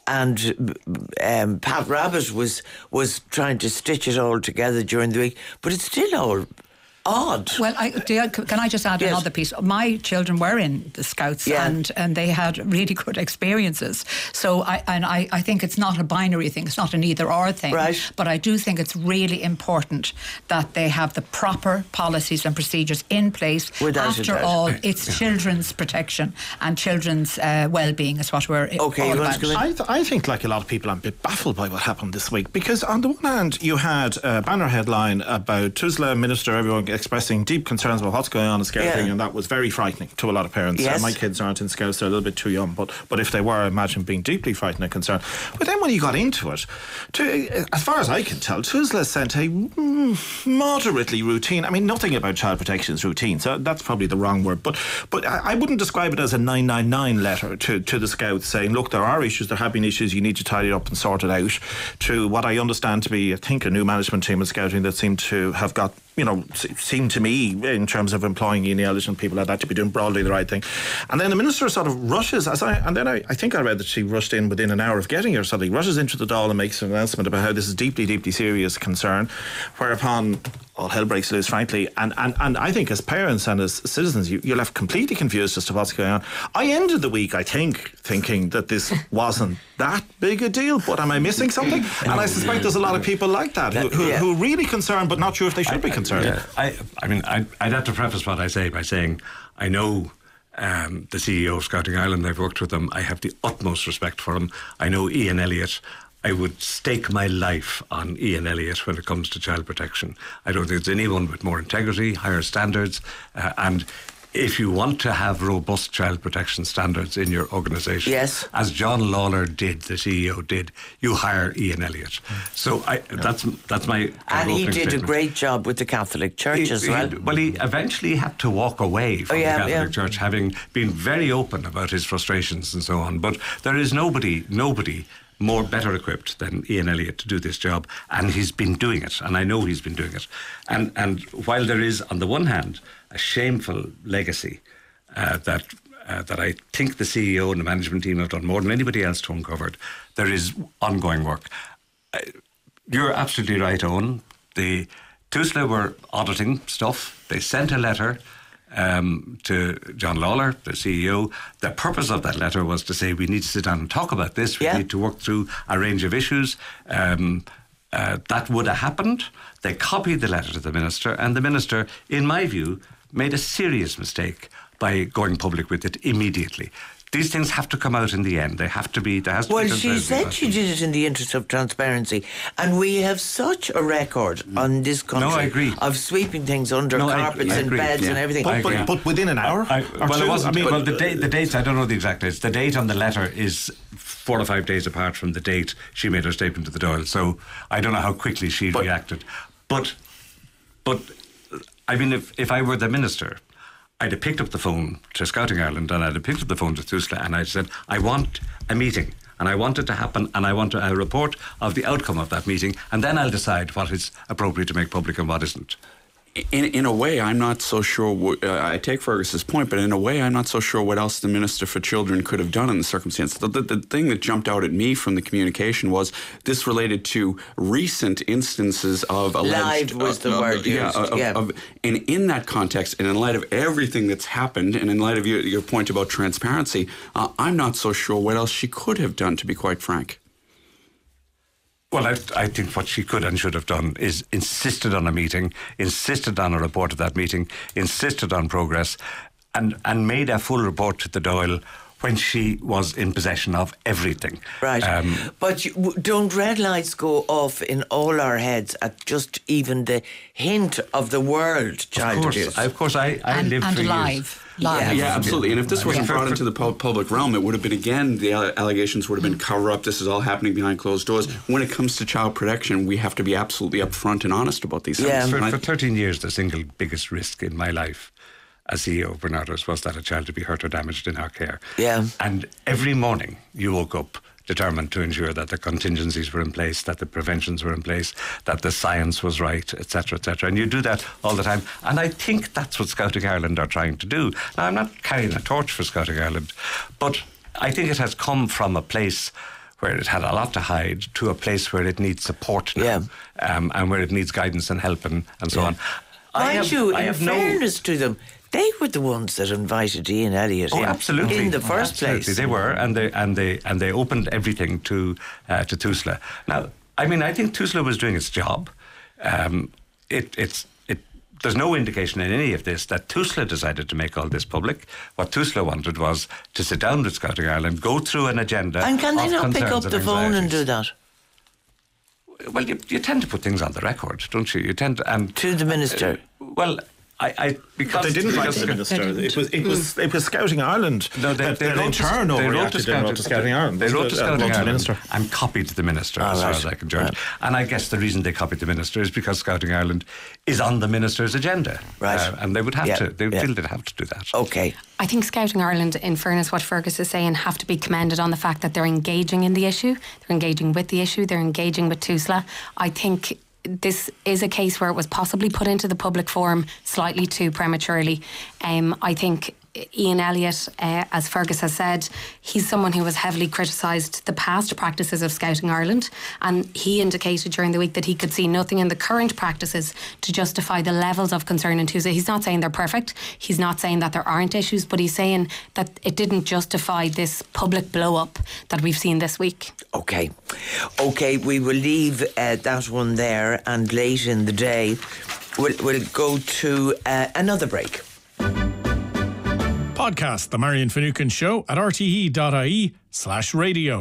and um, Pat Rabbit was, was trying to stitch it all together during the week. But it's still all odd. Well, I, do you, can I just add Yes. another piece? My children were in the Scouts Yeah. and, and they had really good experiences. So I and I, I think it's not a binary thing. It's not an either or thing. Right. But I do think it's really important that they have the proper policies and procedures in place. Without a After doubt. all, it's children's protection and children's uh, well-being is what we're Okay, all you want about. to go in? I, th- I think, like a lot of people, I'm a bit baffled by what happened this week, because on the one hand, you had a banner headline about T U S L A Minister, everyone expressing deep concerns about what's going on in Scouting, Yeah. and that was very frightening to a lot of parents. Yes. Uh, my kids aren't in Scouts, they're a little bit too young, but but if they were, I imagine being deeply frightened and concerned. But then when you got into it, to, as far as I can tell, T U S L A sent a mm, moderately routine, I mean, nothing about child protection is routine, so that's probably the wrong word, but but I, I wouldn't describe it as a nine nine nine letter to, to the Scouts saying, look, there are issues, there have been issues, you need to tidy up and sort it out, to what I understand to be, I think, a new management team of Scouting that seemed to have got, you know, seemed to me, in terms of employing Ian Elliott and people like that, to be doing broadly the right thing. And then the Minister sort of rushes, as I, and then I, I think I read that she rushed in within an hour of getting here, something, rushes into the Dáil and makes an announcement about how this is deeply, deeply serious concern, whereupon all hell breaks loose, frankly. And, and, and I think as parents and as citizens, you, you're left completely confused as to what's going on. I ended the week, I think, thinking that this wasn't that big a deal, but am I missing something? And I suspect there's a lot of people like that who, who, Yeah. who are really concerned but not sure if they should be concerned. Yeah. I, I mean, I, I'd have to preface what I say by saying I know um, the C E O of Scouting Ireland. I've worked with him. I have the utmost respect for him. I know Ian Elliott. I would stake my life on Ian Elliott when it comes to child protection. I don't think there's anyone with more integrity, higher standards, uh, and if you want to have robust child protection standards in your organisation, Yes. as John Lawler did, the C E O did, you hire Ian Elliott. So I, that's that's my And he opening did a statement. great job with the Catholic Church He- as he- well. well, he eventually had to walk away from Oh, yeah, the Catholic yeah. Church, having been very open about his frustrations and so on. But there is nobody, nobody more better equipped than Ian Elliott to do this job, and he's been doing it, and I know he's been doing it. And and while there is, on the one hand, a shameful legacy uh, that uh, that I think the C E O and the management team have done more than anybody else to uncover, there is ongoing work. Uh, you're absolutely right, Owen. The T U S L A were auditing stuff. They sent a letter um, to John Lawler, the C E O. The purpose of that letter was to say we need to sit down and talk about this. We Yeah. need to work through a range of issues. Um, uh, that would have happened. They copied the letter to the Minister, and the Minister, in my view, made a serious mistake by going public with it immediately. These things have to come out in the end. They have to be. There has to Well, be she transparency said about she them. did it in the interest of transparency, and we have such a record on this country I agree. of sweeping things under No, I carpets agree. I and agree. beds Yeah. and everything. I But, agree. but, but within an hour? I, or well, two? it wasn't. I mean, well, the, date, the dates, I don't know the exact dates. The date on the letter is four or five days apart from the date she made her statement to the Dáil. So I don't know how quickly she But- reacted. But, but I mean, if, if I were the Minister, I'd have picked up the phone to Scouting Ireland and I'd have picked up the phone to Tusla and I'd said, I want a meeting and I want it to happen and I want a report of the outcome of that meeting, and then I'll decide what is appropriate to make public and what isn't. In, in a way, I'm not so sure. What, uh, I take Fergus's point, but in a way, I'm not so sure what else the Minister for Children could have done in the circumstance. The, the, the thing that jumped out at me from the communication was this related to recent instances of alleged... Live was the uh, word uh, yeah, used. of, yeah. Of, and in that context, and in light of everything that's happened, and in light of your, your point about transparency, uh, I'm not so sure what else she could have done, to be quite frank. Well, I, I think what she could and should have done is insisted on a meeting, insisted on a report of that meeting, insisted on progress, and, and made a full report to the Dáil when she was in possession of everything. Right. Um, but you, don't red lights go off in all our heads at just even the hint of the word child of course, abuse? I, of course, I, I and, lived and for live. years. Live. Yeah, yeah, absolutely. And if this wasn't brought into the pub- public realm, it would have been, again, the allegations would have been cover up. This is all happening behind closed doors. When it comes to child protection, we have to be absolutely upfront and honest about these yeah. things. For, for thirteen years, the single biggest risk in my life as C E O of Barnardo's was that a child to be hurt or damaged in our care. Yeah. And every morning you woke up determined to ensure that the contingencies were in place, that the preventions were in place, that the science was right, et cetera, et cetera. And you do that all the time. And I think that's what Scouting Ireland are trying to do. Now, I'm not carrying a torch for Scouting Ireland, but I think it has come from a place where it had a lot to hide to a place where it needs support now, yeah. um, and where it needs guidance and help and, and so yeah. on. Mind I have, you, I in have fairness no... to them, they were the ones that invited Ian Elliott Oh, in, absolutely. in the Oh, first absolutely. place. They were, and they and they and they opened everything to uh, to Tusla. Now, I mean, I think Tusla was doing its job. Um, it, it's it. There's no indication in any of this that Tusla decided to make all this public. What Tusla wanted was to sit down with Scouting Ireland, go through an agenda. And can they of not pick up concerns the and phone and anxieties. do that? Well, you, you tend to put things on the record, don't you? You tend to, and To the minister. Uh, well. I, I because But they didn't write because to the minister. It was it was it was Scouting Ireland. No, they, that, they, that wrote in to, turn they wrote overreacted to and Scouting, wrote to Scouting Ireland. They wrote to Uh, Scouting wrote to the Ireland minister. and copied the minister, Oh, as far right. as I can judge. Right. And I guess the reason they copied the minister is because Scouting Ireland is on the minister's agenda, Right. Uh, and they would have Yeah, to. They would yeah. feel they'd have to do that. Okay. I think Scouting Ireland, in fairness, what Fergus is saying, have to be commended on the fact that they're engaging in the issue. They're engaging with the issue. They're engaging with Tusla. I think this is a case where it was possibly put into the public forum slightly too prematurely. Um, I think Ian Elliott, uh, as Fergus has said, he's someone who has heavily criticised the past practices of Scouting Ireland, and he indicated during the week that he could see nothing in the current practices to justify the levels of concern in Tuesday. He's not saying they're perfect, he's not saying that there aren't issues, but he's saying that it didn't justify this public blow-up that we've seen this week. Okay. Okay, we will leave uh, that one there, and late in the day we'll, we'll go to uh, another break. Podcast The Marion Finucane Show at rte.ie slash radio.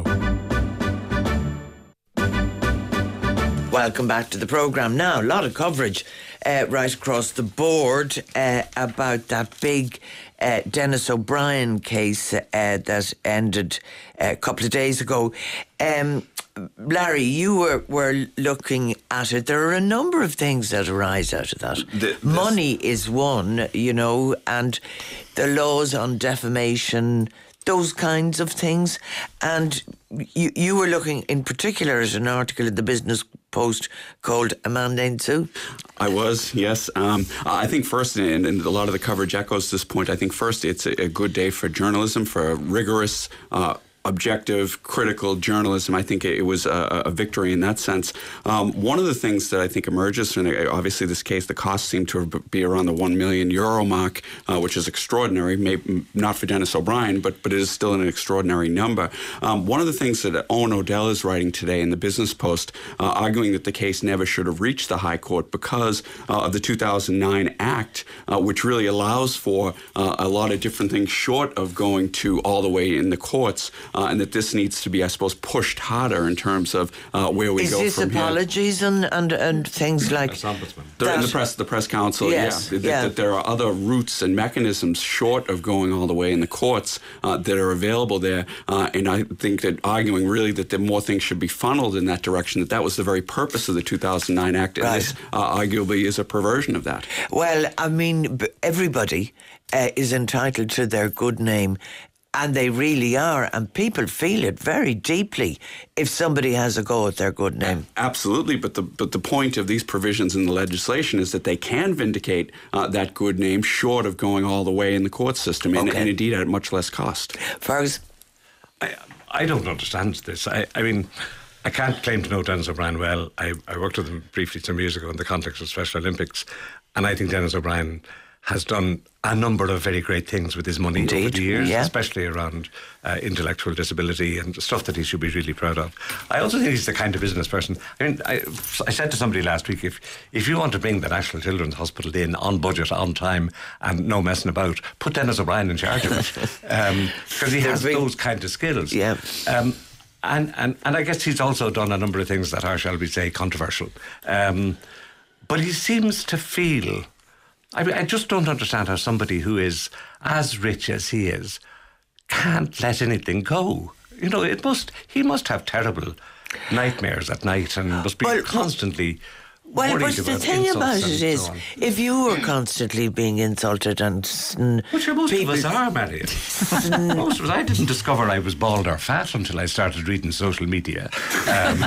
Welcome back to the programme. Now, a lot of coverage uh, right across the board uh, about that big uh, Dennis O'Brien case uh, that ended uh, a couple of days ago. Um, Larry, you were, were looking at it. There are a number of things that arise out of that. The, Money is one, you know, and the laws on defamation, those kinds of things. And you, you were looking in particular at an article in the Business Post called A Man Named Sue. I was, yes. Um, I think first, and, and a lot of the coverage echoes this point, I think first it's a, a good day for journalism, for a rigorous uh objective, critical journalism. I think it was a, a victory in that sense. Um, one of the things that I think emerges, and obviously this case, the costs seem to be around the one million euro mark, uh, which is extraordinary, maybe not for Dennis O'Brien, but but it is still an extraordinary number. Um, one of the things that Owen O'Dell is writing today in the Business Post, uh, arguing that the case never should have reached the High Court because uh, of the two thousand nine Act, uh, which really allows for uh, a lot of different things short of going to all the way in the courts. uh, and that this needs to be, I suppose, pushed harder in terms of uh, where we Is go this from here. apologies and, and, and things like They're in the press, the press council, Yes, yeah, that, yeah. that there are other routes and mechanisms short of going all the way in the courts uh, that are available there, uh, and I think that arguing really that the more things should be funneled in that direction, that that was the very purpose of the two thousand nine Act, and Right. this uh, arguably is a perversion of that. Well, I mean, b- everybody uh, is entitled to their good name, and they really are, and people feel it very deeply if somebody has a go at their good name. Absolutely, but the but the point of these provisions in the legislation is that they can vindicate uh, that good name short of going all the way in the court system, and, Okay. and indeed at much less cost. Fergus? I, I don't understand this. I, I mean, I can't claim to know Dennis O'Brien well. I, I worked with him briefly some years ago in the context of Special Olympics, and I think Dennis O'Brien has done a number of very great things with his money over Indeed, the years, yeah. especially around uh, intellectual disability and stuff that he should be really proud of. I also think he's the kind of business person. I mean, I, I said to somebody last week, if if you want to bring the National Children's Hospital in on budget, on time, and no messing about, put Dennis O'Brien in charge of it, because he has There's been- those kind of skills. Yeah. Um, and, and, and I guess he's also done a number of things that are, shall we say, controversial. Um, but he seems to feel... I, mean, I just don't understand how somebody who is as rich as he is can't let anything go. You know, it must. He must have terrible nightmares at night and must be Well, constantly Well, worried but the about thing about insults it and is, so on. if you were constantly being insulted and, s- and Which most people, of us are, Marion. Most of us. I didn't discover I was bald or fat until I started reading social media. Um,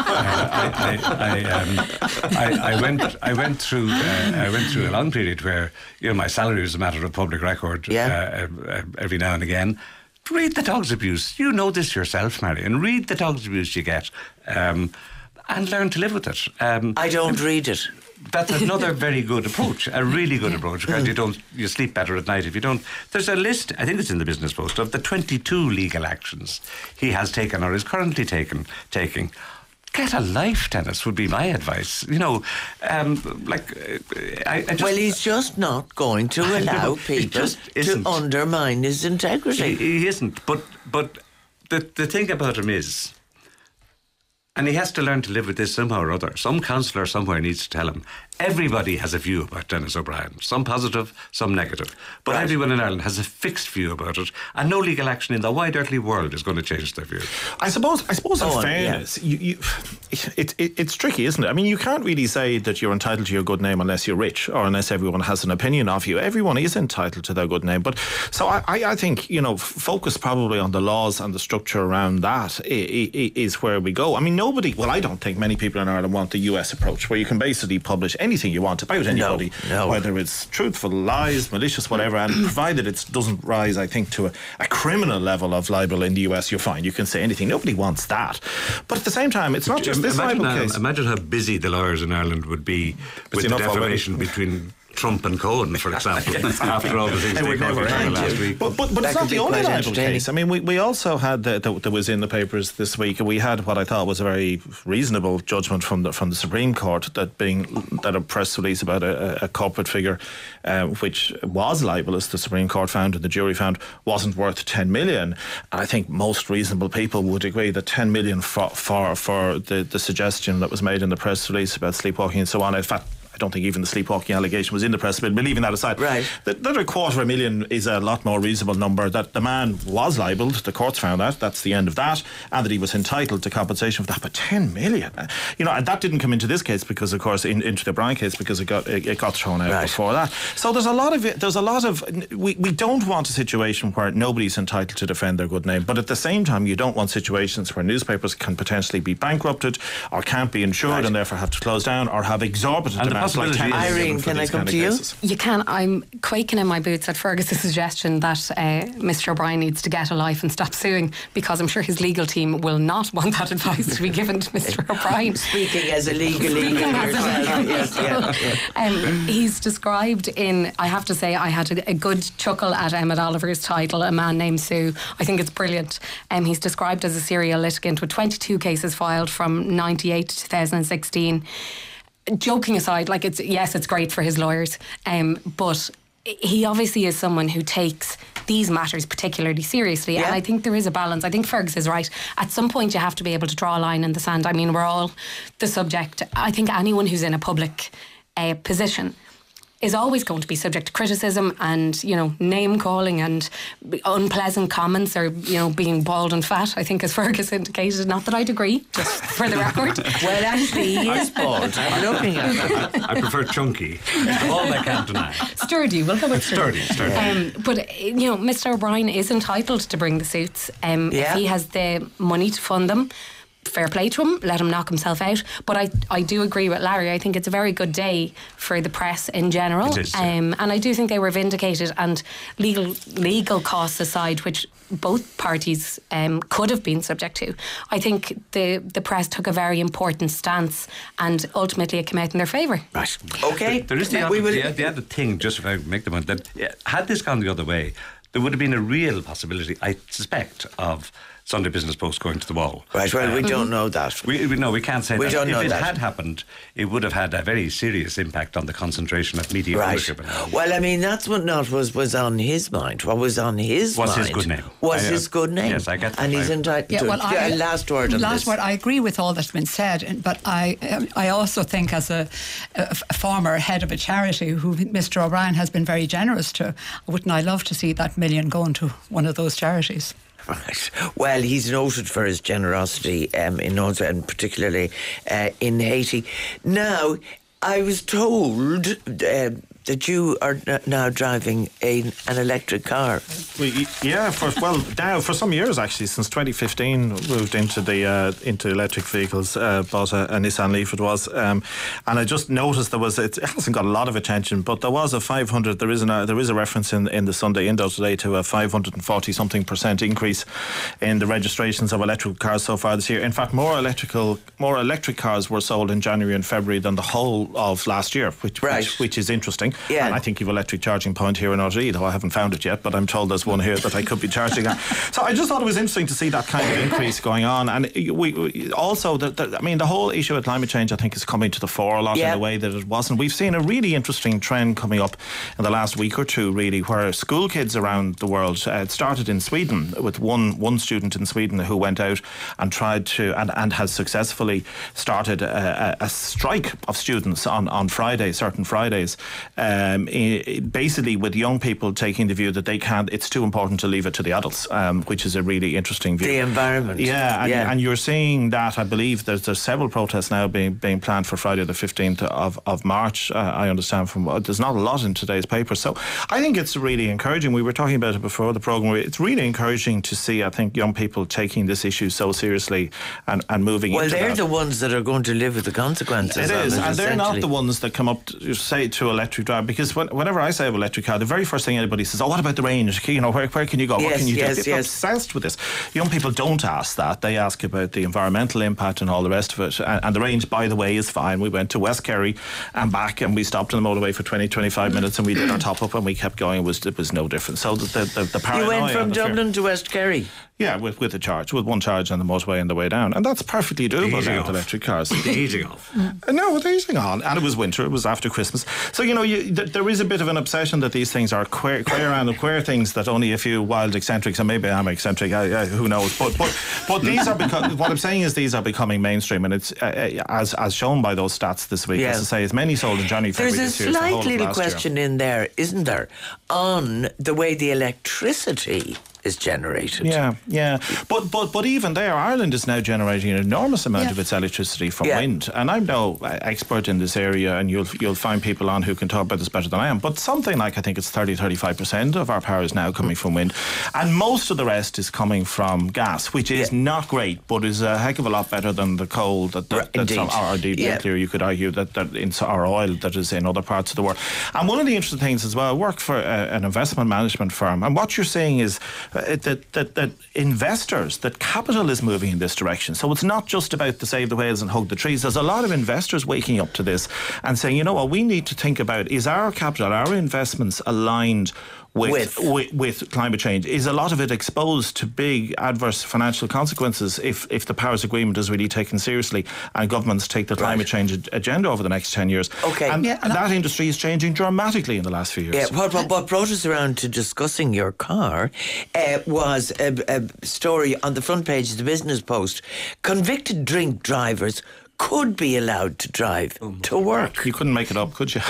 I, I, I, um, I, I went. I went through. Uh, I went through a long period where you know my salary was a matter of public record. Yeah. Uh, uh, every now and again. Read the dog's abuse. You know this yourself, Marion. Read the dog's abuse you get, um, and learn to live with it. Um, I don't read it. That's another very good approach, a really good approach, because you don't you sleep better at night if you don't. There's a list, I think it's in the Business Post, of the twenty-two legal actions he has taken or is currently taken taking. Get a life, Dennis, would be my advice. You know, um, like uh, I, I just, Well, he's just not going to I allow know, he people just to isn't. undermine his integrity. He, he isn't. But but the the thing about him is, and he has to learn to live with this somehow or other. Some counsellor somewhere needs to tell him. Everybody has a view about Dennis O'Brien. Some positive, some negative. But Right. everyone in Ireland has a fixed view about it, and no legal action in the wide earthly world is going to change their view. I suppose, I suppose, in Go on, fairness, you, you, it, it, it's tricky, isn't it? I mean, you can't really say that you're entitled to your good name unless you're rich or unless everyone has an opinion of you. Everyone is entitled to their good name. But so I, I I think, you know, f- focus probably on the laws and the structure around that i- i- is where we go. I mean, nobody, well, I don't think many people in Ireland want the U S approach where you can basically publish anything you want about anybody, no. whether it's truthful, lies, malicious, whatever, and provided it doesn't rise, I think, to a, a criminal level of libel in the U S, you're fine. You can say anything. Nobody wants that. But at the same time, it's not just this imagine, libel how, case. imagine how busy the lawyers in Ireland would be with the enough already. defamation between Trump and Cohen, for example, after all the things It they would caught never each other end. last week. But, but, but That it's not could the be only quite libel entertaining. case. I mean, we, we also had, the, the, that was in the papers this week, we had what I thought was a very reasonable judgment from the from the Supreme Court, that being that a press release about a, a corporate figure, uh, which was libelous, the Supreme Court found and the jury found wasn't worth ten million. And I think most reasonable people would agree that ten million for for, for the, the suggestion that was made in the press release about sleepwalking and so on. In fact, I don't think even the sleepwalking allegation was in the press, but leaving that aside, Right. that, that a quarter of a million is a lot more reasonable number. That the man was libelled, the courts found that, that's the end of that, and that he was entitled to compensation for that. But ten million, uh, you know, and that didn't come into this case because, of course, in, into the O'Brien case because it got it, it got thrown out Right. before that. So there's a lot of it. There's a lot of we we don't want a situation where nobody's entitled to defend their good name, but at the same time, you don't want situations where newspapers can potentially be bankrupted or can't be insured Right. and therefore have to close down or have exorbitant And the demands like possibility ten is- million Irene, for can I these come kind of to you? cases. You can. I'm quaking in my boots at Fergus's suggestion that uh, Mister O'Brien needs to get a life and stop suing, because I'm sure his legal team will not want that advice to be given to Mister O'Brien. Speaking as a legal Speaking legal as a yourself, legal yes, yeah, yeah. Um, he's described in, I have to say, I had a, a good chuckle at Emmett Oliver's title, A Man Named Sue. I think it's brilliant. Um, he's described as a serial litigant with twenty-two cases filed from ninety-eight to two thousand sixteen. Joking aside, like it's yes, it's great for his lawyers, um, but he obviously is someone who takes these matters particularly seriously, Yeah. and I think there is a balance. I think Fergus is right. At some point you have to be able to draw a line in the sand. I mean, we're all the subject. I think anyone who's in a public uh, position is always going to be subject to criticism and, you know, name calling and unpleasant comments, or, you know, being bald and fat, I think, as Fergus indicated. Not that I'd agree, just for the record. Well, actually, he is bald. I'm looking at him. I prefer chunky. All I can deny. Sturdy, we'll go with sturdy. Sturdy, sturdy. Um, but, you know, Mister O'Brien is entitled to bring the suits. Um, Yeah. If he has the money to fund them, fair play to him, let him knock himself out. But I, I do agree with Larry. I think it's a very good day for the press in general. It is, yeah. um, and I do think they were vindicated, and legal legal costs aside, which both parties um, could have been subject to, I think the, the press took a very important stance, and ultimately it came out in their favour. Right. Okay. There is the We other, will- the, the other thing, just if I make the point, that yeah, had this gone the other way, there would have been a real possibility, I suspect, of Sunday Business Post going to the wall. Right, well, we Uh, don't know that. We, we no, we can't say We that. don't if know it that. had happened, it would have had a very serious impact on the concentration of media Right. ownership. And Well, I mean, that's what not was was on his mind. What was on his Was mind his good name. Was I, uh, his good name. yes, I get that. And he's I- entitled Yeah, to well, I, yeah, last word on last this. word. I agree with all that's been said, and- but I, um, I also think, as a, a f- former head of a charity who Mister O'Brien has been very generous to, wouldn't I love to see that million going to one of those charities? Right. Well, he's noted for his generosity um, in North, and particularly uh, in Haiti. Now, I was told uh, that you are n- now driving a, an electric car. We, yeah, for well now for some years actually, since twenty fifteen, moved into the uh, into electric vehicles. Uh, bought a, a Nissan Leaf it was, um, and I just noticed there was it hasn't got a lot of attention, but there was a five hundred. There is an, uh, there is a reference in in the Sunday Indo today to a five hundred and forty something percent increase in the registrations of electric cars so far this year. In fact, more electrical more electric cars were sold in January and February than the whole of last year, which Right. which, which is interesting. Yeah. And I think you've an electric charging point here in R T E, though I haven't found it yet, but I'm told there's one here that I could be charging at. So I just thought it was interesting to see that kind of increase going on. And we, we also, the, the, I mean, the whole issue of climate change, I think, is coming to the fore a lot Yeah. in a way that it wasn't. We've seen a really interesting trend coming up in the last week or two, really, where school kids around the world, uh, it started in Sweden with one one student in Sweden who went out and tried to, and, and has successfully started a, a, a strike of students on, on Friday, certain Fridays, um, i- basically with young people taking the view that they can't, it's too important to leave it to the adults, um, which is a really interesting view. The environment. Yeah, and, Yeah. and you're seeing that, I believe there's, there's several protests now being being planned for Friday the fifteenth of, of March, uh, I understand from what, there's not a lot in today's paper. So I think it's really encouraging. We were talking about it before the programme. It's really encouraging to see, I think, young people taking this issue so seriously and, and moving Well, into they're that. the ones that are going to live with the consequences. It of is, it, and they're not essentially. the ones that come up to say to electric drive, because when, whenever I say of electric car, the very first thing anybody says, oh, what about the range? You know, where, where can you go? Yes, what can you yes, do? They're yes. obsessed with this. Young people don't ask that. They ask about the environmental impact and all the rest of it. And, and the range, by the way, is fine. We went to West Kerry and back, and we stopped on the motorway for twenty, twenty-five minutes, and we did our top up, and we kept going. It was, it was no different. So the, the, the, the You paranoia went from and the fear- Dublin to West Kerry. Yeah, with, with a charge, with one charge on the motorway on the way down. And that's perfectly doable Easing now with off. electric cars. Easing off. Uh, No, with easing on. And it was winter, it was after Christmas. So, you know, you, th- there is a bit of an obsession that these things are queer, queer and queer things that only a few wild eccentrics, and maybe I'm eccentric, I, I, who knows. But but but these are, becoming, what I'm saying is these are becoming mainstream, and it's, uh, uh, as as shown by those stats this week, Yeah. as I say, as many sold in January, There's February a this year as the whole slight of little last year. question in there, isn't there, on the way the electricity is generated. Yeah, yeah, but but but even there, Ireland is now generating an enormous amount Yeah. of its electricity from Yeah. wind, and I'm no uh, expert in this area, and you'll you'll find people on who can talk about this better than I am. But something like, I think it's thirty, thirty-five percent of our power is now coming from wind, and most of the rest is coming from gas, which is Yeah. not great, but is a heck of a lot better than the coal that, that Right, that's indeed. on, or indeed Yeah. nuclear. You could argue that that in our oil that is in other parts of the world. And one of the interesting things as well, I work for uh, an investment management firm, and what you're seeing is uh, that that that investors, that capital is moving in this direction. So it's not just about the save the whales and hug the trees. There's a lot of investors waking up to this and saying, you know what, we need to think about, is our capital, our investments aligned with, With. with with climate change. Is a lot of it exposed to big adverse financial consequences if if the Paris Agreement is really taken seriously and governments take the climate change ag- agenda over the next ten years? Okay. and, Yeah, and and that industry is changing dramatically in the last few years. Yeah, what, what, what brought us around to discussing your car uh, was a, a story on the front page of the Business Post. Convicted drink drivers could be allowed to drive to work. You couldn't make it up, could you?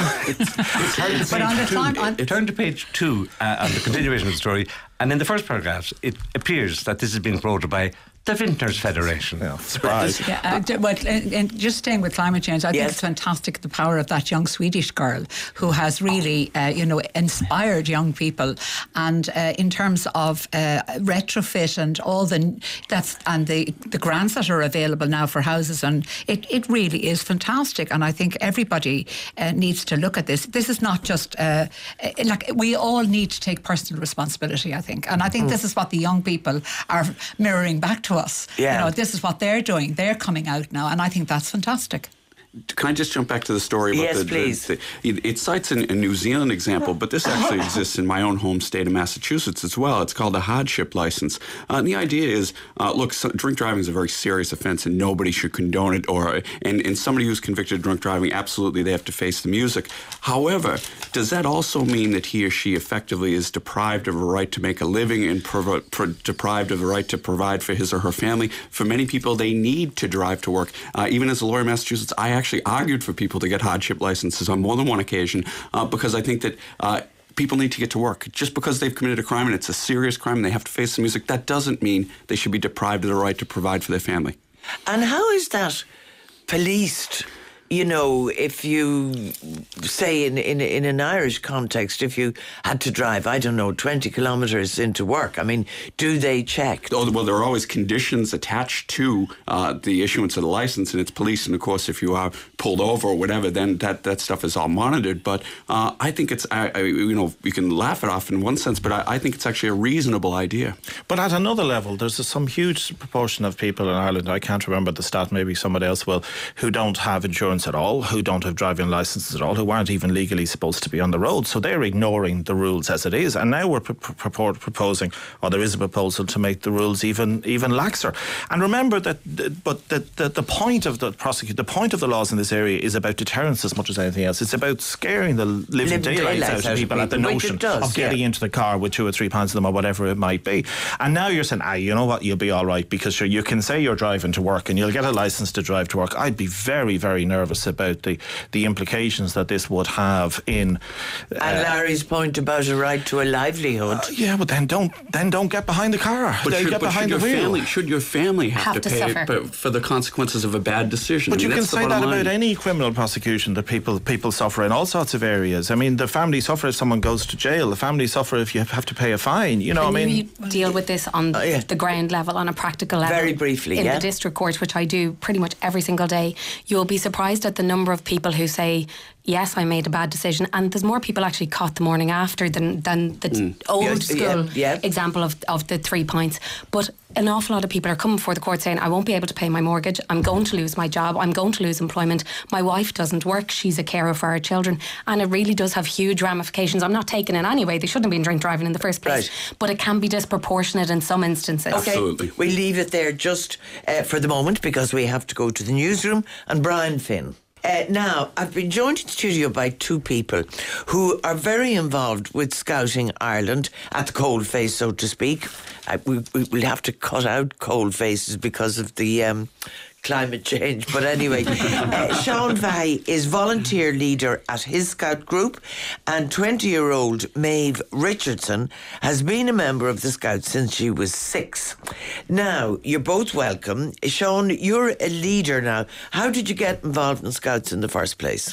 But on the time, on, Turn to page two uh, on the continuation of the story, and in the first paragraph, it appears that this is being promoted by the Vintners Federation. Yeah, surprise. Yeah, uh, d- but uh, and just staying with climate change, I think Yes. it's fantastic the power of that young Swedish girl who has really, uh, you know, inspired young people. And uh, in terms of uh, retrofit and all the that's and the, the grants that are available now for houses, and it, it really is fantastic. And I think everybody uh, needs to look at this. This is not just uh, uh, like we all need to take personal responsibility, I think, and I think this is what the young people are mirroring back to us. Yeah. You know, this is what they're doing. They're coming out now, and I think that's fantastic. Can I just jump back to the story? About Yes, the, please. The, the, it cites an, a New Zealand example, but this actually exists in my own home state of Massachusetts as well. It's called a hardship license. Uh, and the idea is, uh, look, so, drink driving is a very serious offense and nobody should condone it. Or and, and somebody who's convicted of drunk driving, absolutely they have to face the music. However, does that also mean that he or she effectively is deprived of a right to make a living and provo- pro- deprived of a right to provide for his or her family? For many people, they need to drive to work. Uh, even as a lawyer in Massachusetts, I actually argued for people to get hardship licenses on more than one occasion uh, because I think that uh, people need to get to work. Just because they've committed a crime and it's a serious crime and they have to face the music, that doesn't mean they should be deprived of the right to provide for their family. And how is that policed? You know, if you say in, in in an Irish context, if you had to drive, I don't know, twenty kilometres into work, I mean, do they check? Oh, well, there are always conditions attached to uh, the issuance of the license, and it's police. And of course, if you are pulled over or whatever, then that, that stuff is all monitored. But uh, I think it's, I, I, you know, you can laugh it off in one sense, but I, I think it's actually a reasonable idea. But at another level, there's a, some huge proportion of people in Ireland, I can't remember the stat, maybe somebody else will, who don't have insurance at all, who don't have driving licenses at all, who aren't even legally supposed to be on the road. So they're ignoring the rules as it is. And now we're pr- pr- proposing, or there is a proposal to make the rules even even laxer. And remember that, but the, the, the point of the prosecute, the point of the laws in this area is about deterrence as much as anything else. It's about scaring the living Living daylights daylights out of people at the which it notion does, of getting yeah. into the car with two or three pounds of them or whatever it might be. And now you're saying, ah, you know what, you'll be all right because sure, you can say you're driving to work and you'll get a license to drive to work. I'd be very, very nervous about the, the implications that this would have in. Uh, And Larry's point about a right to a livelihood. uh, yeah, but then don't then don't get behind the car. But Then should, get but behind should the your wheel. family should your family have, Have to, to pay suffer. but for the consequences of a bad decision? But I you mean, can that's the say that bottom about line. any criminal prosecution that people people suffer in all sorts of areas. I mean, the family suffer if someone goes to jail. The family suffer if you have to pay a fine. You know, Can I mean, you deal with this on Oh, yeah. the ground level, on a practical level? Very briefly, in yeah. the district court, which I do pretty much every single day. You'll be surprised at the number of people who say, yes, I made a bad decision, and there's more people actually caught the morning after than than the t- old Yes, school yeah, yeah. example of, of the three points. But an awful lot of people are coming before the court saying, I won't be able to pay my mortgage, I'm going to lose my job, I'm going to lose employment, my wife doesn't work, she's a carer for our children, and it really does have huge ramifications. I'm not taking it anyway, they shouldn't have been drink driving in the first place, Right. but it can be disproportionate in some instances. Okay, Absolutely. we leave it there just uh, for the moment because we have to go to the newsroom. And Brian Finn. Uh, now, I've been joined in studio by two people who are very involved with Scouting Ireland at the coalface, so to speak. Uh, we, we, we'll have to cut out coal faces because of the um, climate change. But anyway, uh, Sean Vahy is volunteer leader at his Scout group, and twenty-year-old Maeve Richardson has been a member of the Scouts since she was six. Now, you're both welcome. Sean, you're a leader now. How did you get involved in Scouts in the first place?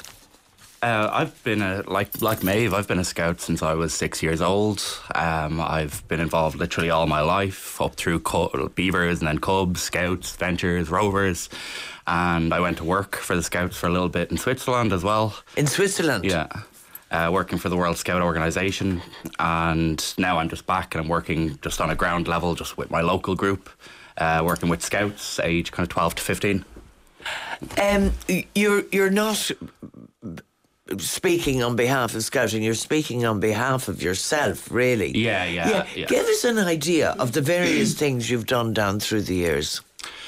Uh, I've been a like like Maeve. I've been a scout since I was six years old. Um, I've been involved literally all my life, up through co- beavers and then cubs, scouts, ventures, rovers, and I went to work for the Scouts for a little bit in Switzerland as well. In Switzerland? Yeah, uh, working for the World Scout Organisation, and now I'm just back and I'm working just on a ground level, just with my local group, uh, working with Scouts, age kind of twelve to fifteen. Um, you're you're not speaking on behalf of Scouting, you're speaking on behalf of yourself, really. Yeah, yeah, yeah. yeah. Give us an idea of the various things you've done down through the years.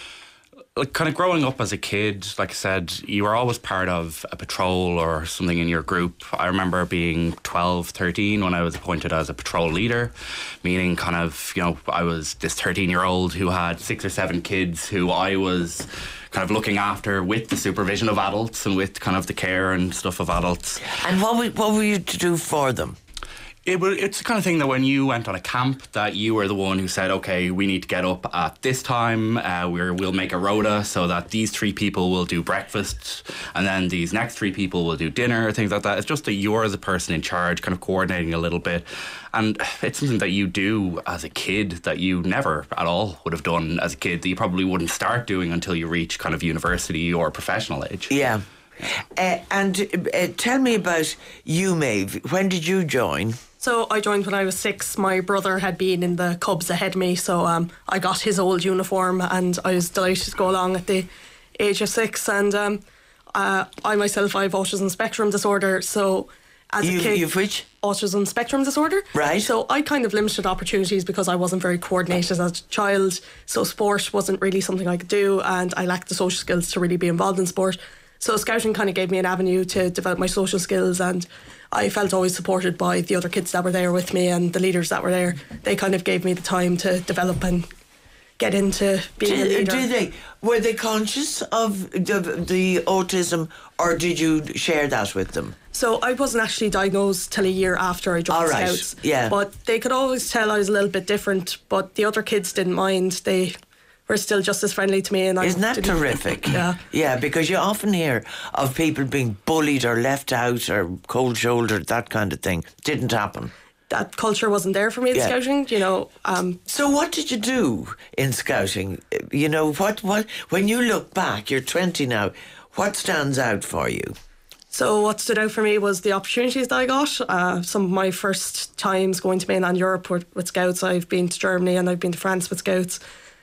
Like, kind of growing up as a kid, like I said, you were always part of a patrol or something in your group. I remember being twelve, thirteen when I was appointed as a patrol leader, meaning kind of, you know, I was this thirteen-year-old who had six or seven kids who I was kind of looking after with the supervision of adults and with kind of the care and stuff of adults. And what were, what were you to do for them? It was, it's the kind of thing that when you went on a camp, that you were the one who said, okay, we need to get up at this time, uh, we're, we'll make a rota so that these three people will do breakfast and then these next three people will do dinner, things like that. It's just that you're the person in charge, kind of coordinating a little bit. And it's something that you do as a kid that you never at all would have done as a kid, that you probably wouldn't start doing until you reach kind of university or professional age. Yeah. Uh, and uh, tell me about you, Maeve. When did you join? So I joined when I was six. My brother had been in the Cubs ahead of me, so um, I got his old uniform and I was delighted to go along at the age of six. And um, uh, I myself, I have autism spectrum disorder, so as you, a kid... You've which? Autism spectrum disorder. Right. So I kind of limited opportunities because I wasn't very coordinated as a child, so sport wasn't really something I could do and I lacked the social skills to really be involved in sport. So Scouting kind of gave me an avenue to develop my social skills, and I felt always supported by the other kids that were there with me and the leaders that were there. They kind of gave me the time to develop and get into being did, a leader. Did they? Were they conscious of the, the autism, or did you share that with them? So I wasn't actually diagnosed till a year after I joined All right. Scouts. Yeah. But they could always tell I was a little bit different, but the other kids didn't mind. They were still just as friendly to me. And Isn't I that terrific? Yeah. Yeah, because you often hear of people being bullied or left out or cold-shouldered, that kind of thing. Didn't happen. That culture wasn't there for me in Yeah. Scouting, you know. Um, so what did you do in Scouting? You know, what, what, when you look back, you're twenty now, what stands out for you? So what stood out for me was the opportunities that I got. Uh, some of my first times going to mainland Europe with, with Scouts. I've been to Germany and I've been to France with Scouts.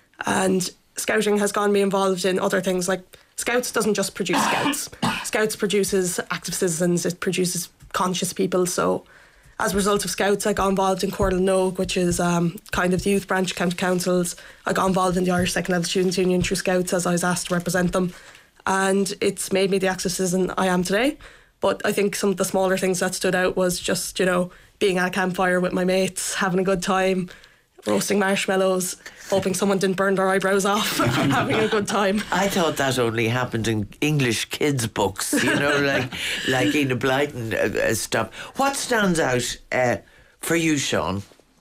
And Scouting has gotten me involved in other things, like Scouts doesn't just produce Scouts. Scouts produces active citizens, it produces conscious people. So as a result of Scouts, I got involved in Cordal Nogue, which is um, kind of the youth branch of county councils. I got involved in the Irish Second Level Students' Union through Scouts as I was asked to represent them. And it's made me the active citizen I am today. But I think some of the smaller things that stood out was just, you know, being at a campfire with my mates, having a good time, roasting marshmallows, hoping someone didn't burn their eyebrows off, having a good time. I thought that only happened in English kids' books, you know, like like Enid Blyton uh, uh, stuff. What stands out uh, for you, Sean?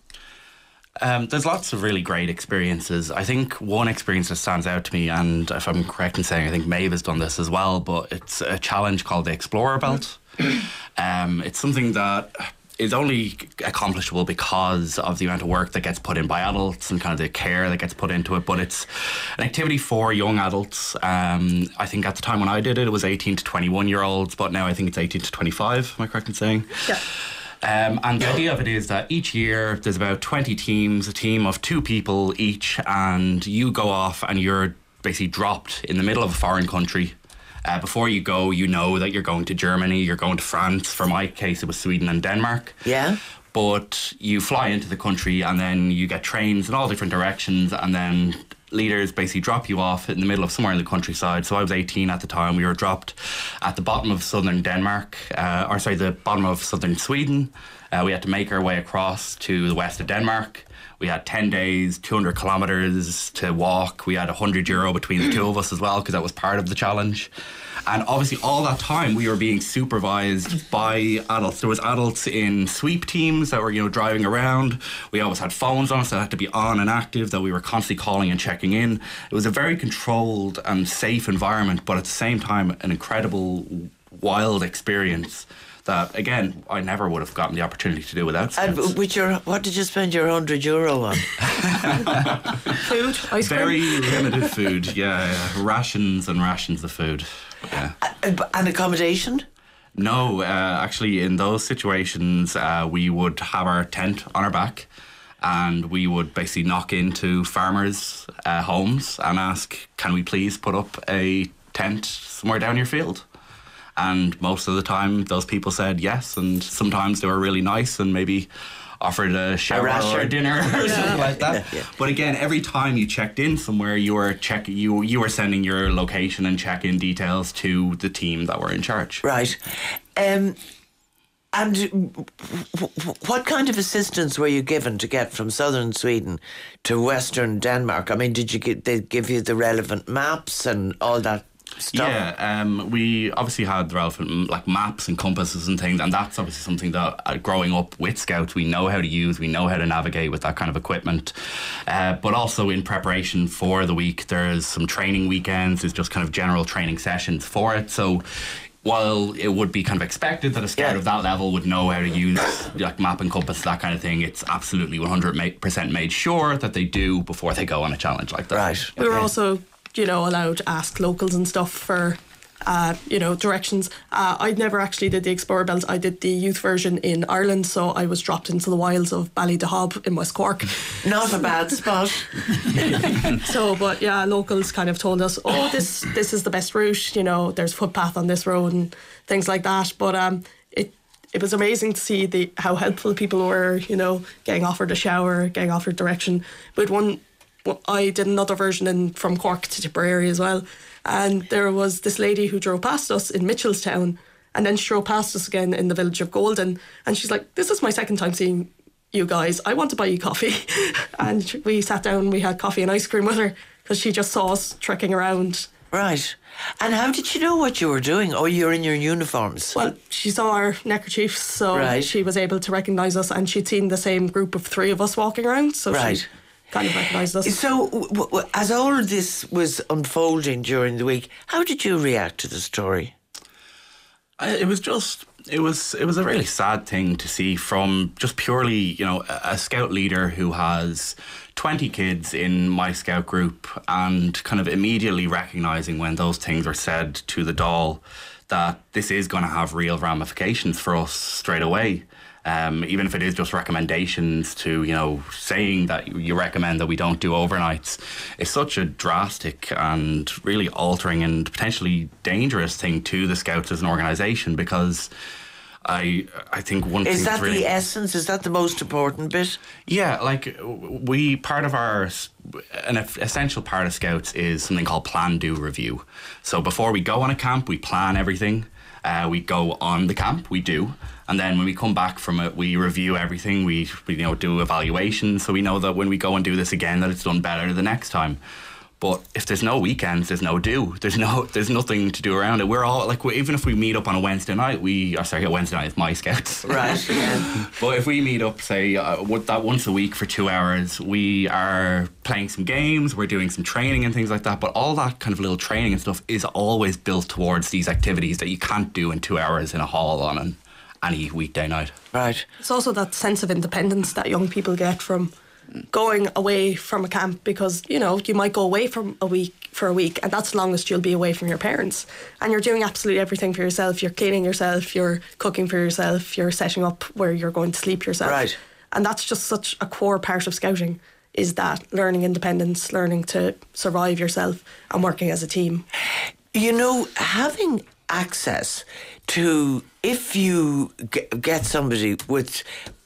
Um, there's lots of really great experiences. I think one experience that stands out to me, and if I'm correct in saying, I think Maeve has done this as well, but it's a challenge called the Explorer Belt. um, it's something that is only accomplishable because of the amount of work that gets put in by adults and kind of the care that gets put into it. But it's an activity for young adults. Um, I think at the time when I did it, it was eighteen to twenty-one year olds, but now I think it's eighteen to twenty-five. Am I correct in saying? Yeah. Um, and the idea of it is that each year there's about twenty teams, a team of two people each, and you go off and you're basically dropped in the middle of a foreign country. Uh, before you go, you know that you're going to Germany, you're going to France. For my case, it was Sweden and Denmark. Yeah. But you fly into the country and then you get trains in all different directions, and then leaders basically drop you off in the middle of somewhere in the countryside. So I was eighteen at the time. We were dropped at the bottom of southern Denmark, uh, or sorry, the bottom of southern Sweden. Uh, we had to make our way across to the west of Denmark. We had ten days, two hundred kilometres to walk. We had one hundred euro between the two of us as well, because that was part of the challenge. And obviously all that time we were being supervised by adults. There was adults in sweep teams that were, you know, driving around. We always had phones on us that had to be on and active, that we were constantly calling and checking in. It was a very controlled and safe environment, but at the same time an incredible, wild experience that, again, I never would have gotten the opportunity to do without Scouts. And with your, what did you spend your hundred euro on? Food, ice cream. Very limited food, yeah, yeah. Rations and rations of food. Yeah. And accommodation? No, uh, actually, in those situations, uh, we would have our tent on our back, and we would basically knock into farmers' uh, homes and ask, can we please put up a tent somewhere down your field? And most of the time, those people said yes, and sometimes they were really nice and maybe offered a shower A or a dinner or something like that. Yeah, yeah. But again, every time you checked in somewhere, you were check you you were sending your location and check-in details to the team that were in charge. Right. Um, and w- w- what kind of assistance were you given to get from southern Sweden to western Denmark? I mean, did you get, they give you the relevant maps and all that stuff? Yeah, um, we obviously had the relevant like maps and compasses and things, and that's obviously something that uh, growing up with Scouts we know how to use, we know how to navigate with that kind of equipment. Uh, but also in preparation for the week, there's some training weekends, there's just kind of general training sessions for it. So while it would be kind of expected that a scout Yeah. of that level would know how to use like map and compass, that kind of thing, it's absolutely one hundred percent made sure that they do before they go on a challenge like that. Right. We were okay. also, you know, allowed to ask locals and stuff for, uh, you know, directions. Uh, I never actually did the Explorer Belt. I did the youth version in Ireland, so I was dropped into the wilds of Ballydehob in West Cork. Not a bad spot. So, but yeah, locals kind of told us, oh, this this is the best route. You know, there's footpath on this road and things like that. But um, it it was amazing to see the how helpful people were. You know, getting offered a shower, getting offered direction. But one, well, I did another version in from Cork to Tipperary as well, and there was this lady who drove past us in Mitchellstown, and then she drove past us again in the village of Golden, and she's like, "This is my second time seeing you guys. I want to buy you coffee." And we sat down, we had coffee and ice cream with her because she just saw us trekking around. Right. And how did she know what you were doing? Oh, you're in your uniforms. Well, she saw our neckerchiefs, so Right. she was able to recognise us, and she'd seen the same group of three of us walking around, so Right. she kind of recognised us. So, w- w- as all of this was unfolding during the week, how did you react to the story? I, it was just it was it was a really sad thing to see from just purely, you know, a, a scout leader who has twenty kids in my scout group, and kind of immediately recognizing when those things were said to the Dáil that this is going to have real ramifications for us straight away. Um, even if it is just recommendations to, you know, saying that you recommend that we don't do overnights, it's such a drastic and really altering and potentially dangerous thing to the Scouts as an organisation, because I I think one Is thing that really, the essence? Is that the most important bit? yeah, like we part of our an essential part of Scouts is something called plan, do, review. So before we go on a camp, we plan everything. Uh, we go on the camp, we do, and then when we come back from it, we review everything. We, we you know do evaluations, so we know that when we go and do this again, that it's done better the next time. But if there's no weekends, there's no do. There's no, there's nothing to do around it. We're all like, we, even if we meet up on a Wednesday night, we, or sorry, a Wednesday night is my Scouts. Right, yeah. But if we meet up, say, uh, what- that once a week for two hours, we are playing some games, we're doing some training and things like that. But all that kind of little training and stuff is always built towards these activities that you can't do in two hours in a hall on an, any weekday night. Right. It's also that sense of independence that young people get from going away from a camp, because, you know, you might go away from a week for a week, and that's the longest you'll be away from your parents, and you're doing absolutely everything for yourself. You're cleaning yourself, you're cooking for yourself, you're setting up where you're going to sleep yourself. Right. And that's just such a core part of scouting, is that learning independence, learning to survive yourself and working as a team. You know, having access to, if you g- get somebody with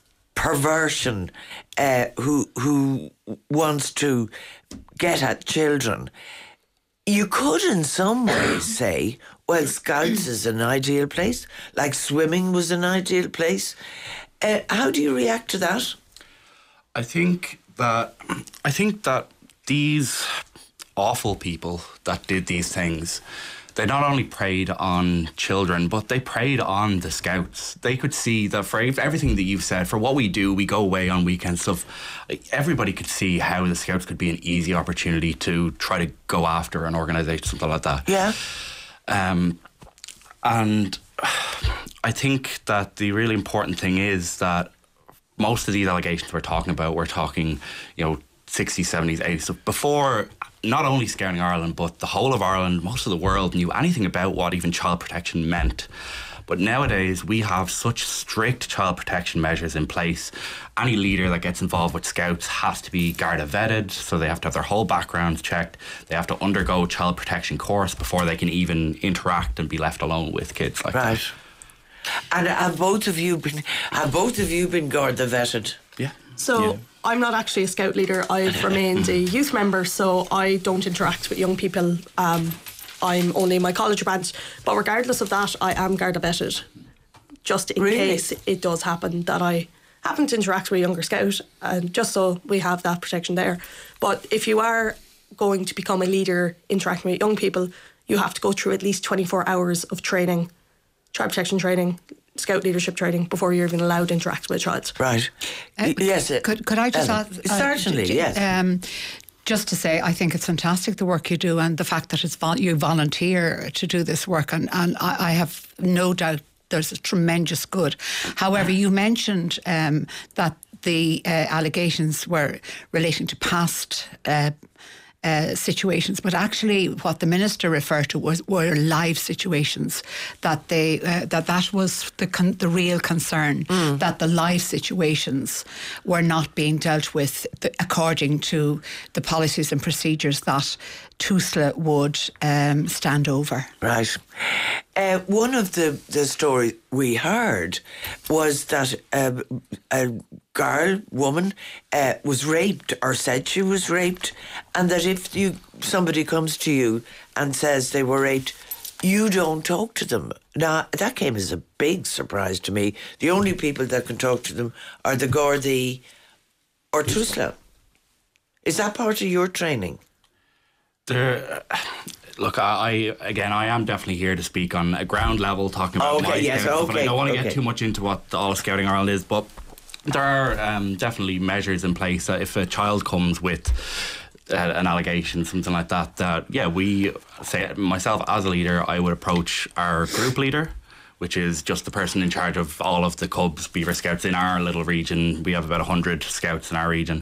perversion uh, who who wants to get at children, you could in some ways say, well, Scouts is an ideal place, like swimming was an ideal place. Uh, how do you react to that? I think that I think that these awful people that did these things, they not only preyed on children, but they preyed on the Scouts. They could see that for everything that you've said, for what we do, we go away on weekends stuff. Everybody could see how the Scouts could be an easy opportunity to try to go after an organisation, something like that. Yeah. Um, and I think that the really important thing is that most of these allegations we're talking about, we're talking, you know, sixties, seventies, eighties. So before, not only Scouting Ireland, but the whole of Ireland, most of the world knew anything about what even child protection meant. But nowadays, we have such strict child protection measures in place. Any leader that gets involved with Scouts has to be Garda vetted, so they have to have their whole background checked. They have to undergo child protection course before they can even interact and be left alone with kids like right. that. And have both of you been have both of you been Garda vetted? Yeah. So Yeah. I'm not actually a Scout leader. I've remained a youth member, so I don't interact with young people. Um, I'm only in my college branch. But regardless of that, I am Garda vetted, just in Really? case it does happen that I happen to interact with a younger Scout, and just so we have that protection there. But if you are going to become a leader interacting with young people, you have to go through at least twenty-four hours of training, child protection training, Scout leadership training, before you're even allowed to interact with a child. Right. Uh, yes. uh, Could, could I just Ellen, ask? uh, Certainly, j- j- yes. Um, just to say, I think it's fantastic the work you do, and the fact that it's vol- you volunteer to do this work, and, and I, I have no doubt there's a tremendous good. However, you mentioned um, that the uh, allegations were relating to past uh, uh, situations, but actually what the minister referred to was were live situations. That they uh, that that was the con- the real concern, mm. that the live situations were not being dealt with the, according to the policies and procedures that TUSLA would um, stand over. Right. Uh, one of the, the stories we heard was that uh, a girl, woman, uh, was raped or said she was raped, and that if you somebody comes to you and says they were raped, you don't talk to them. Now, that came as a big surprise to me. The only people that can talk to them are the Gardaí or TUSLA. Is that part of your training? There, uh, look, I, I again, I am definitely here to speak on a ground level, talking about Okay, my yes, Scouts stuff, and I okay, don't want to okay. get too much into what all of Scouting Ireland is, but there are um, definitely measures in place that if a child comes with uh, an allegation, something like that, that yeah, we say myself as a leader, I would approach our group leader, which is just the person in charge of all of the Cubs Beaver Scouts in our little region. We have about one hundred Scouts in our region,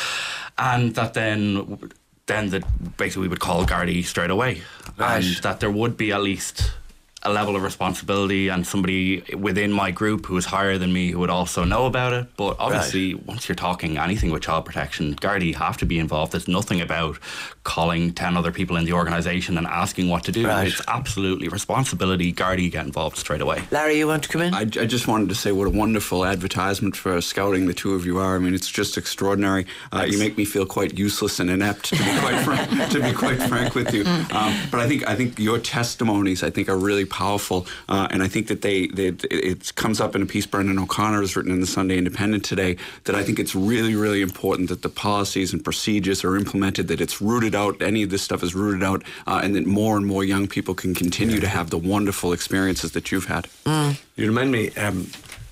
and that then. then the, basically we would call Gardaí straight away. Right. And that there would be at least a level of responsibility and somebody within my group who is higher than me who would also know about it. But obviously, right. once you're talking anything with child protection, Gardaí have to be involved. There's nothing about calling ten other people in the organisation and asking what to do. Right. It's absolutely responsibility. Gardaí get involved straight away. Larry, you want to come in? I, I just wanted to say what a wonderful advertisement for Scouting the two of you are. I mean, it's just extraordinary. Uh, you make me feel quite useless and inept, to be quite frank, to be quite frank with you. Um, but I think I think your testimonies, I think, are really powerful, uh, and I think that they, they it comes up in a piece Brendan O'Connor has written in the Sunday Independent today, that I think it's really, really important that the policies and procedures are implemented, that it's rooted out, any of this stuff is rooted out, uh, and that more and more young people can continue to have the wonderful experiences that you've had. Mm. You remind me, um,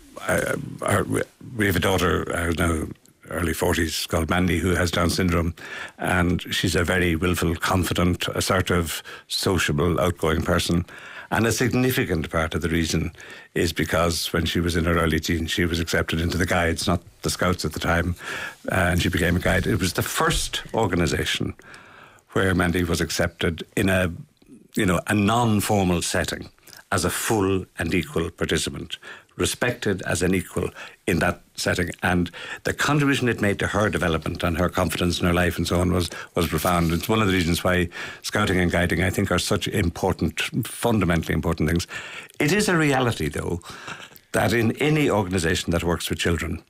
I, I, we have a daughter uh, now, early forties, called Mandy, who has Down syndrome, and she's a very willful, confident, assertive, sociable, outgoing person. And a significant part of the reason is because when she was in her early teens, she was accepted into the Guides, not the Scouts at the time, uh, and she became a Guide. It was the first organisation where Mandy was accepted in a, you know, a non-formal setting as a full and equal participant, respected as an equal in that setting, and the contribution it made to her development and her confidence in her life and so on was was profound. It's one of the reasons why Scouting and Guiding, I think, are such important, fundamentally important things. It is a reality, though, that in any organisation that works with children,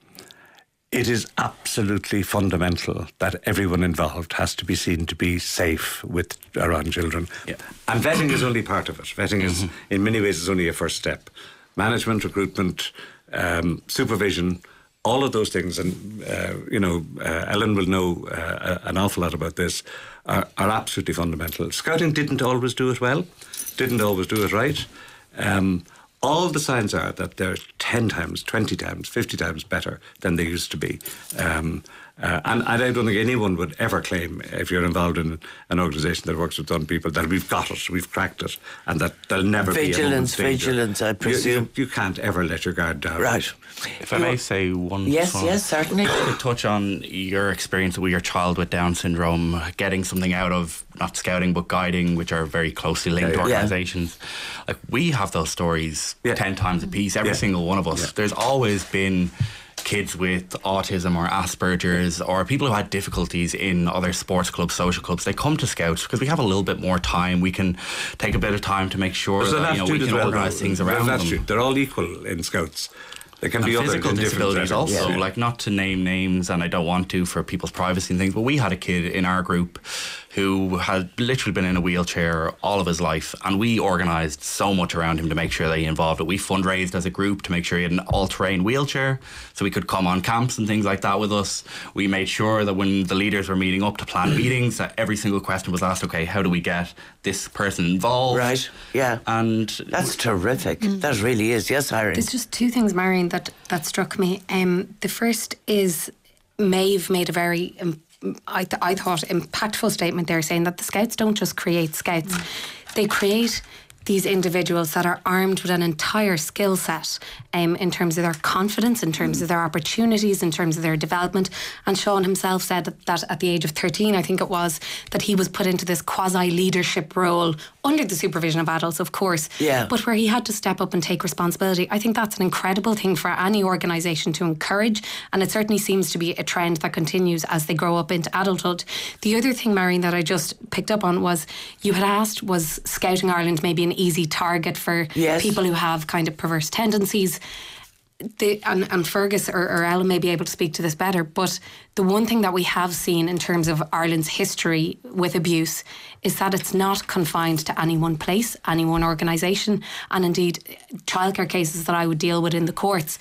it is absolutely fundamental that everyone involved has to be seen to be safe with around children. Yeah. And vetting is only part of it. Vetting mm-hmm. is, in many ways, is only a first step. Management, recruitment, um, supervision, all of those things, and uh, you know, uh, Ellen will know uh, an awful lot about this, are, are absolutely fundamental. Scouting didn't always do it well, didn't always do it right. Um, all the signs are that they're ten times, twenty times, fifty times better than they used to be. Um, Uh, and, and I don't think anyone would ever claim, if you're involved in an organisation that works with young people, that we've got it, we've cracked it, and that there'll never vigilance, be a moment's danger. Vigilance, I presume. You, you, you can't ever let your guard down. Right. If I may say one... Yes, one, yes, certainly. To touch on your experience with your child with Down syndrome, getting something out of not scouting but guiding, which are very closely linked yeah, yeah. organisations. Like, we have those stories yeah. ten times a piece, every yeah. single one of us. Yeah. There's always been kids with autism or Asperger's or people who had difficulties in other sports clubs, social clubs. They come to Scouts because we have a little bit more time. We can take a bit of time to make sure There's that, you know, we can well, organise things around them. True. They're all equal in Scouts. There can and be physical other disabilities also, yeah. like, not to name names, and I don't want to for people's privacy and things, but we had a kid in our group who had literally been in a wheelchair all of his life, and we organised so much around him to make sure that he involved it. We fundraised as a group to make sure he had an all-terrain wheelchair so he could come on camps and things like that with us. We made sure that when the leaders were meeting up to plan meetings, that every single question was asked, okay, how do we get this person involved? Right, yeah. And that's terrific. Mm. That really is. Yes, Irene. There's just two things, Marion, that, that struck me. Um, the first is Maeve made a very... Um, I, th- I thought impactful statement there, saying that the Scouts don't just create Scouts, mm. they create these individuals that are armed with an entire skill set um, in terms of their confidence, in terms mm. of their opportunities, in terms of their development. And Sean himself said that, that at the age of thirteen, I think it was, that he was put into this quasi-leadership role under the supervision of adults, of course, yeah. but where he had to step up and take responsibility. I think that's an incredible thing for any organisation to encourage, and it certainly seems to be a trend that continues as they grow up into adulthood. The other thing, Marion, that I just picked up on was, you had asked, was Scouting Ireland maybe an easy target for yes. people who have kind of perverse tendencies? The, and, and Fergus or, or Ellen may be able to speak to this better, but the one thing that we have seen in terms of Ireland's history with abuse is that it's not confined to any one place, any one organisation, and indeed childcare cases that I would deal with in the courts.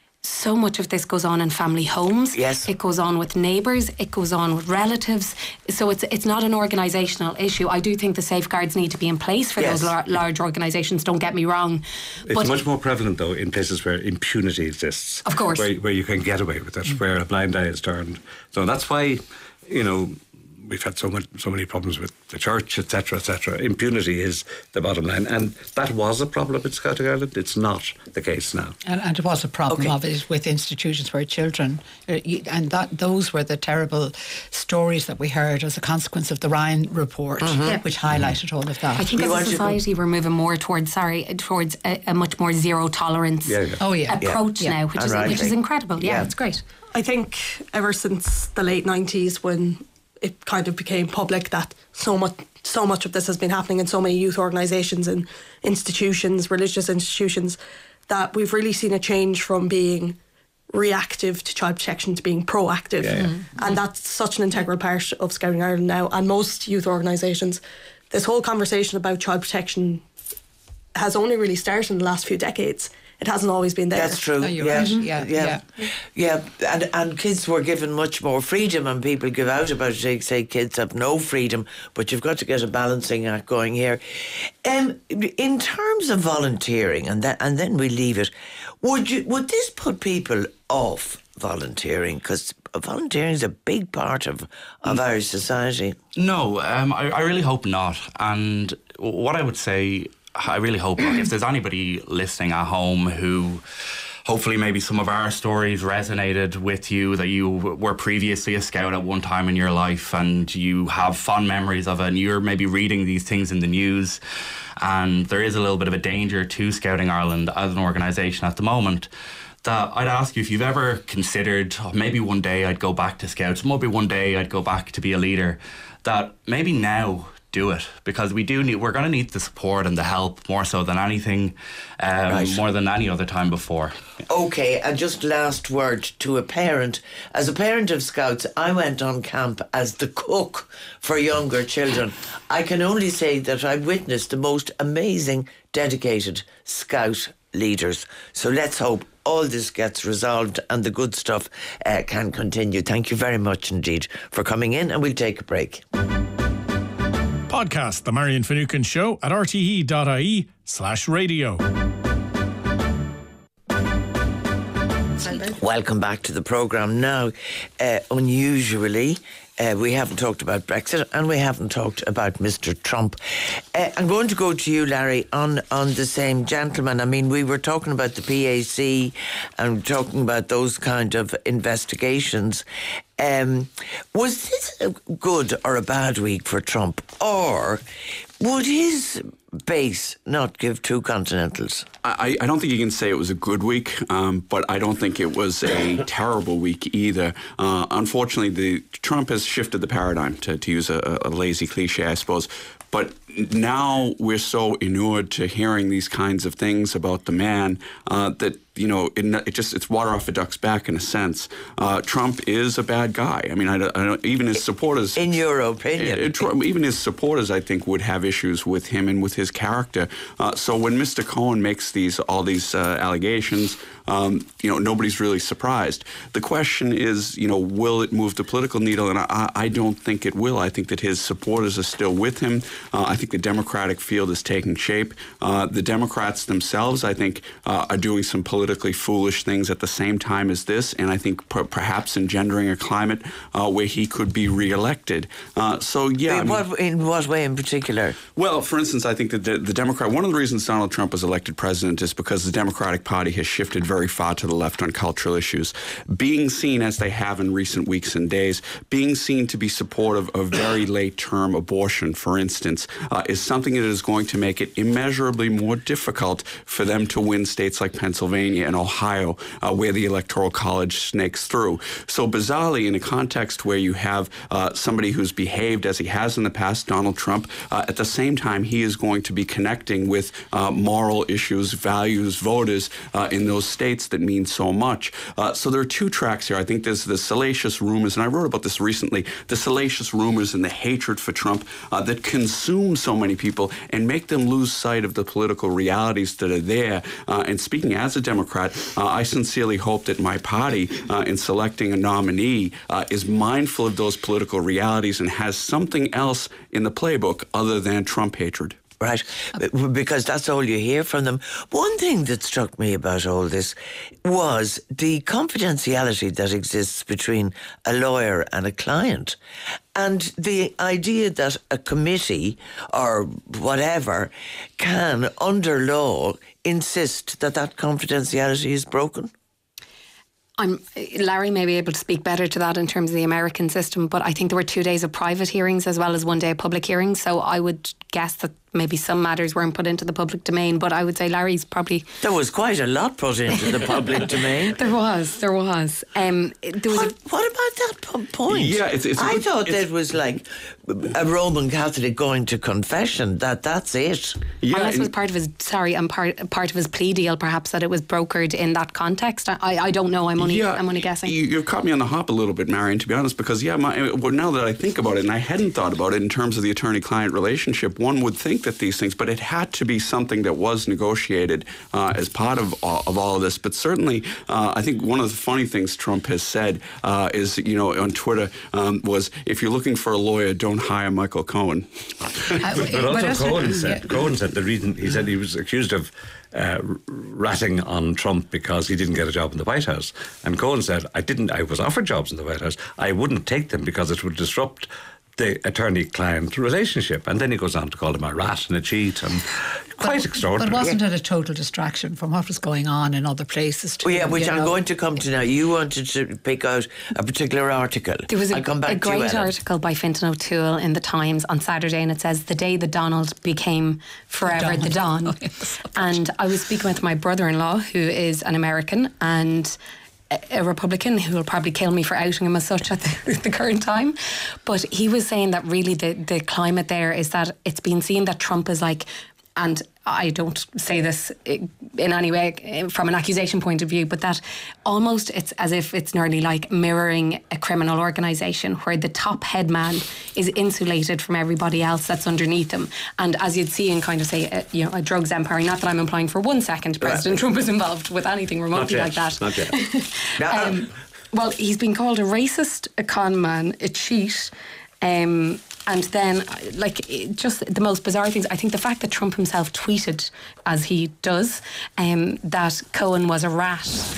So much of this goes on in family homes. Yes. It goes on with neighbours. It goes on with relatives. So it's it's not an organisational issue. I do think the safeguards need to be in place for yes. those lar- large organisations, don't get me wrong. It's but much more prevalent, though, in places where impunity exists. Of course. Where, where you can get away with it, mm. where a blind eye is turned. So that's why, you know, we've had so much, so many problems with the church, et cetera, et cetera. Impunity is the bottom line, and that was a problem in Scouting Ireland. It's not the case now. And, and it was a problem okay. of it with institutions where children, and that those were the terrible stories that we heard as a consequence of the Ryan report, mm-hmm. yeah. which highlighted mm-hmm. all of that. I think you as a society we're moving more towards, sorry, towards a, a much more zero tolerance yeah, yeah. Oh, yeah. approach yeah. now, which is right. which is incredible. Yeah, yeah, it's great. I think ever since the late nineties, when it kind of became public that so much so much of this has been happening in so many youth organisations and institutions, religious institutions, that we've really seen a change from being reactive to child protection to being proactive. Yeah, yeah. Mm-hmm. And that's such an integral part of Scouting Ireland now, and most youth organisations. This whole conversation about child protection has only really started in the last few decades. It hasn't always been there. That's true. No, you're yeah. right. Yeah, yeah, yeah, yeah. And and kids were given much more freedom, and people give out about it. They say kids have no freedom, but you've got to get a balancing act going here. Um, in terms of volunteering, and that, and then we leave it. Would you? Would this put people off volunteering? Because volunteering is a big part of of our society. No, um, I, I really hope not. And what I would say, I really hope not. If there's anybody listening at home who hopefully maybe some of our stories resonated with you, that you were previously a Scout at one time in your life and you have fond memories of it, and you're maybe reading these things in the news, and there is a little bit of a danger to Scouting Ireland as an organisation at the moment, that I'd ask you if you've ever considered, oh, maybe one day I'd go back to Scouts, maybe one day I'd go back to be a leader, that maybe now do it, because we do need, we're going to need the support and the help more so than anything, um, right. more than any other time before. Okay, and just last word to a parent. As a parent of Scouts, I went on camp as the cook for younger children. I can only say that I witnessed the most amazing, dedicated Scout leaders. So let's hope all this gets resolved and the good stuff uh, can continue. Thank you very much indeed for coming in, and we'll take a break. Podcast The Marion Finucane Show at rte.ie slash radio. Welcome back to the programme. Now, uh, unusually, uh, we haven't talked about Brexit and we haven't talked about Mister Trump. Uh, I'm going to go to you, Larry, on, on the same gentleman. I mean, we were talking about the P A C and talking about those kind of investigations. Um, was this a good or a bad week for Trump? Or would his base not give two continentals? I, I don't think you can say it was a good week, um, but I don't think it was a terrible week either. Uh, unfortunately, the Trump has shifted the paradigm, to, to use a, a lazy cliche, I suppose. But now we're so inured to hearing these kinds of things about the man uh, that, you know, it, it just it's water off a duck's back in a sense. Uh, Trump is a bad guy. I mean, I, I don't, even his supporters, in your opinion, it, it, even his supporters, I think, would have issues with him and with his character. Uh, so when Mister Cohen makes these all these uh, allegations, um, you know, nobody's really surprised. The question is, you know, will it move the political needle? And I, I don't think it will. I think that his supporters are still with him. Uh, I think the Democratic field is taking shape. Uh, the Democrats themselves, I think, uh, are doing some politically foolish things at the same time as this, and I think per- perhaps engendering a climate uh, where he could be reelected. Uh, so, yeah. In, I mean, what, in what way in particular? Well, for instance, I think that the, the Democrat, one of the reasons Donald Trump was elected president is because the Democratic Party has shifted very far to the left on cultural issues. Being seen, as they have in recent weeks and days, being seen to be supportive of very late-term abortion, for instance, uh, is something that is going to make it immeasurably more difficult for them to win states like Pennsylvania and Ohio, uh, where the Electoral College snakes through. So bizarrely, in a context where you have uh, somebody who's behaved as he has in the past, Donald Trump, uh, at the same time, he is going to be connecting with uh, moral issues, values, voters uh, in those states that mean so much. Uh, so there are two tracks here. I think there's the salacious rumors, and I wrote about this recently, the salacious rumors and the hatred for Trump uh, that consume so many people and make them lose sight of the political realities that are there. Uh, and speaking as a Democrat, uh, I sincerely hope that my party, uh, in selecting a nominee, uh, is mindful of those political realities and has something else in the playbook other than Trump hatred. Right, because that's all you hear from them. One thing that struck me about all this was the confidentiality that exists between a lawyer and a client. And the idea that a committee or whatever can, under law, insist that that confidentiality is broken. I'm, Larry may be able to speak better to that in terms of the American system, but I think there were two days of private hearings as well as one day of public hearings. So I would guess that maybe some matters weren't put into the public domain, but I would say Larry's probably... There was quite a lot put into the public domain. There was, there was. Um, there was what, a, what about that p- point? Yeah, it's, it's I good, thought that was like a Roman Catholic going to confession, that that's it. Yeah, unless it was part of his, sorry, and part, part of his plea deal, perhaps, that it was brokered in that context. I, I don't know, I'm only, yeah, I'm only guessing. You, you've caught me on the hop a little bit, Marion, to be honest, because, yeah, my, well, now that I think about it, and I hadn't thought about it in terms of the attorney-client relationship, one would think that these things, but it had to be something that was negotiated uh, as part of all, of all of this. But certainly, uh, I think one of the funny things Trump has said uh, is, you know, on Twitter um, was, if you're looking for a lawyer, don't hire Michael Cohen. Uh, but also Cohen said, yeah. Cohen said the reason, he said he was accused of uh, ratting on Trump because he didn't get a job in the White House. And Cohen said, I didn't, I was offered jobs in the White House. I wouldn't take them because it would disrupt the attorney-client relationship. And then he goes on to call him a rat and a cheat, and quite but, extraordinary. But wasn't it a total distraction from what was going on in other places too? Well, yeah, which I'm know? going to come to now. You wanted to pick out a particular article. There was a, I'll come back a to great you, article by Fintan O'Toole in the Times on Saturday, and it says, the day that Donald became forever the Don. Oh, yes. And I was speaking with my brother-in-law, who is an American, and a Republican who will probably kill me for outing him as such at the, the current time. But he was saying that really the, the climate there is that it's been seen that Trump is like, and I don't say this in any way from an accusation point of view, but that almost it's as if it's nearly like mirroring a criminal organisation where the top head man is insulated from everybody else that's underneath him. And as you'd see in kind of say, a, you know, a drugs empire, not that I'm implying for one second President Trump is involved with anything remotely like that. Not yet. um, well, he's been called a racist, a con man, a cheat. Um, and then, like, just the most bizarre things. I think the fact that Trump himself tweeted, as he does, um, that Cohen was a rat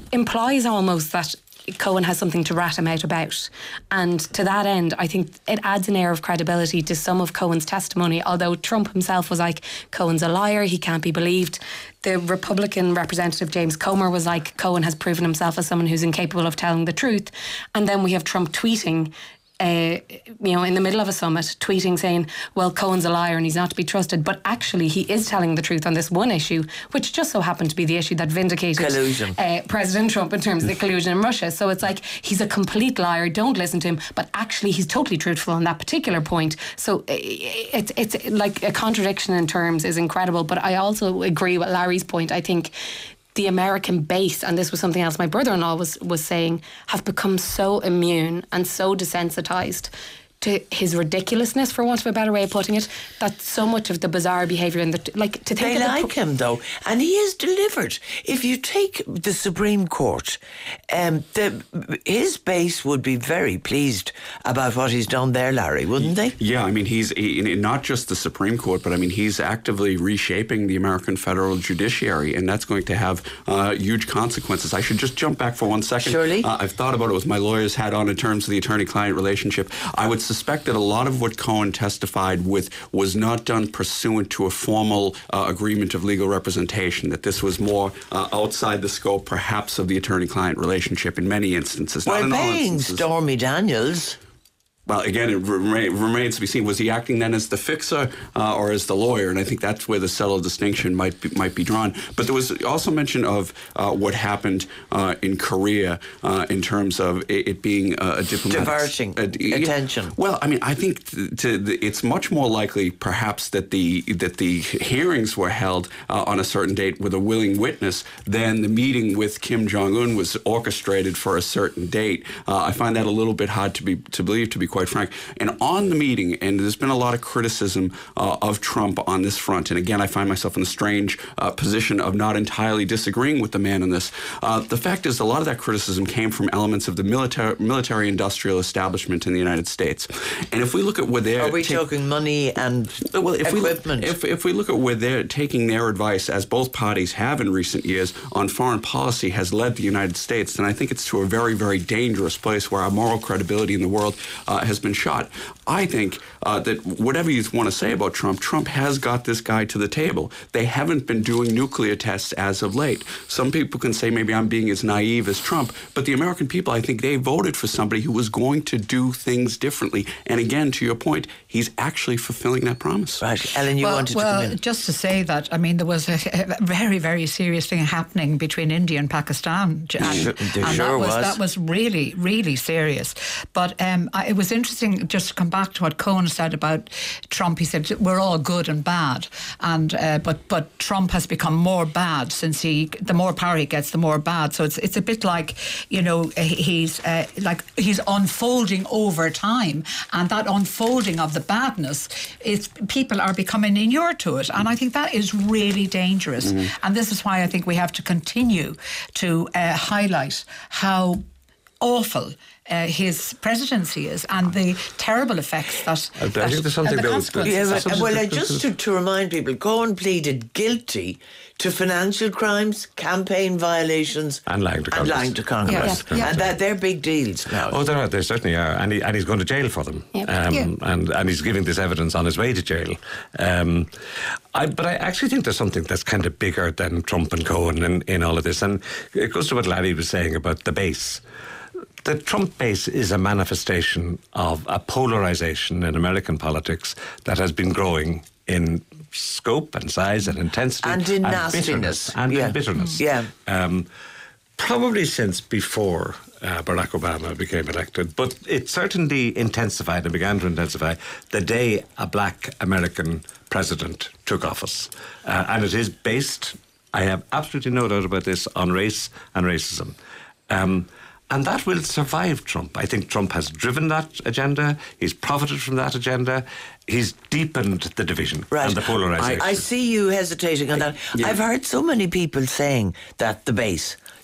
implies almost that Cohen has something to rat him out about. And to that end, I think it adds an air of credibility to some of Cohen's testimony, although Trump himself was like, Cohen's a liar, he can't be believed. The Republican representative James Comer was like, Cohen has proven himself as someone who's incapable of telling the truth. And then we have Trump tweeting, Uh, you know, in the middle of a summit, tweeting saying, well, Cohen's a liar and he's not to be trusted. But actually, he is telling the truth on this one issue, which just so happened to be the issue that vindicated uh, President Trump in terms of the collusion in Russia. So it's like, he's a complete liar, don't listen to him. But actually, he's totally truthful on that particular point. So it's, it's like a contradiction in terms is incredible. But I also agree with Larry's point. I think the American base, and this was something else my brother-in-law was was saying, have become so immune and so desensitized to his ridiculousness, for want of a better way of putting it, that so much of the bizarre behaviour and the like to think they of like the, him though, and he has delivered. If you take the Supreme Court, um, the, his base would be very pleased about what he's done there, Larry, wouldn't they? Yeah, I mean, he's he, not just the Supreme Court, but I mean, he's actively reshaping the American federal judiciary, and that's going to have uh, huge consequences. I should just jump back for one second. Surely. Uh, I've thought about it with my lawyer's hat on in terms of the attorney-client relationship. I would suspect that a lot of what Cohen testified with was not done pursuant to a formal uh, agreement of legal representation, that this was more uh, outside the scope, perhaps, of the attorney-client relationship in many instances. Well, not in all paying instances. Stormy Daniels. Well, again, it remain, remains to be seen. Was he acting then as the fixer uh, or as the lawyer? And I think that's where the subtle distinction might be, might be drawn. But there was also mention of uh, what happened uh, in Korea uh, in terms of it, it being uh, a diplomatic... Diverting uh, yeah, attention. Well, I mean, I think to, to the, it's much more likely, perhaps, that the that the hearings were held uh, on a certain date with a willing witness than the meeting with Kim Jong-un was orchestrated for a certain date. Uh, I find that a little bit hard to be to believe, to be quite frank. And on the meeting, and there's been a lot of criticism uh, of Trump on this front, and again, I find myself in the strange uh, position of not entirely disagreeing with the man on this. Uh, the fact is, a lot of that criticism came from elements of the military, military-industrial establishment in the United States. And if we look at where they're... Are we ta- talking money and well, if equipment? We, if, if we look at where they're taking their advice, as both parties have in recent years, on foreign policy has led the United States, then I think it's to a very, very dangerous place where our moral credibility in the world uh, has been shot. I think uh, that whatever you want to say about Trump, Trump has got this guy to the table. They haven't been doing nuclear tests as of late. Some people can say maybe I'm being as naive as Trump, but the American people, I think they voted for somebody who was going to do things differently. And again, to your point, he's actually fulfilling that promise. Right. Ellen, you well, wanted well, to come in. Just to say that, I mean, there was a, a very, very serious thing happening between India and Pakistan. And, Sure, there and sure that was, was. That was really, really serious. But um, I, it was interesting, just to come back to what Cohen said about Trump. He said, we're all good and bad. And uh, but but Trump has become more bad since he, the more power he gets, the more bad. So it's it's a bit like, you know, he's uh, like he's unfolding over time. And that unfolding of the badness, is people are becoming inured to it. And I think that is really dangerous. Mm-hmm. And this is why I think we have to continue to uh, highlight how awful uh, his presidency is and the terrible effects that... I that, think there's something the that was- consequences. Yeah, but, Something well, uh, that- just to, to remind people, Cohen pleaded guilty to financial crimes, campaign violations, And lying to and Congress. lying to Congress. Yeah, yeah. And that they're big deals now. Oh, there, they certainly are, and, he, and he's going to jail for them. Yep. Um, Yeah. and, and he's giving this evidence on his way to jail. Um, I, but I actually think there's something that's kind of bigger than Trump and Cohen in, in all of this, and it goes to what Larry was saying about the base. The Trump base is a manifestation of a polarisation in American politics that has been growing in scope and size and intensity And in and nastiness. bitterness and Yeah. in bitterness. Yeah. Um, probably since before uh, Barack Obama became elected, but it certainly intensified and began to intensify the day a black American president took office. Uh, and it is based, I have absolutely no doubt about this, on race and racism. Um, And that will survive Trump. I think Trump has driven that agenda. He's profited from that agenda. He's deepened the division Right. and the polarisation. I, I see you hesitating on that. Yeah. I've heard so many people saying that the base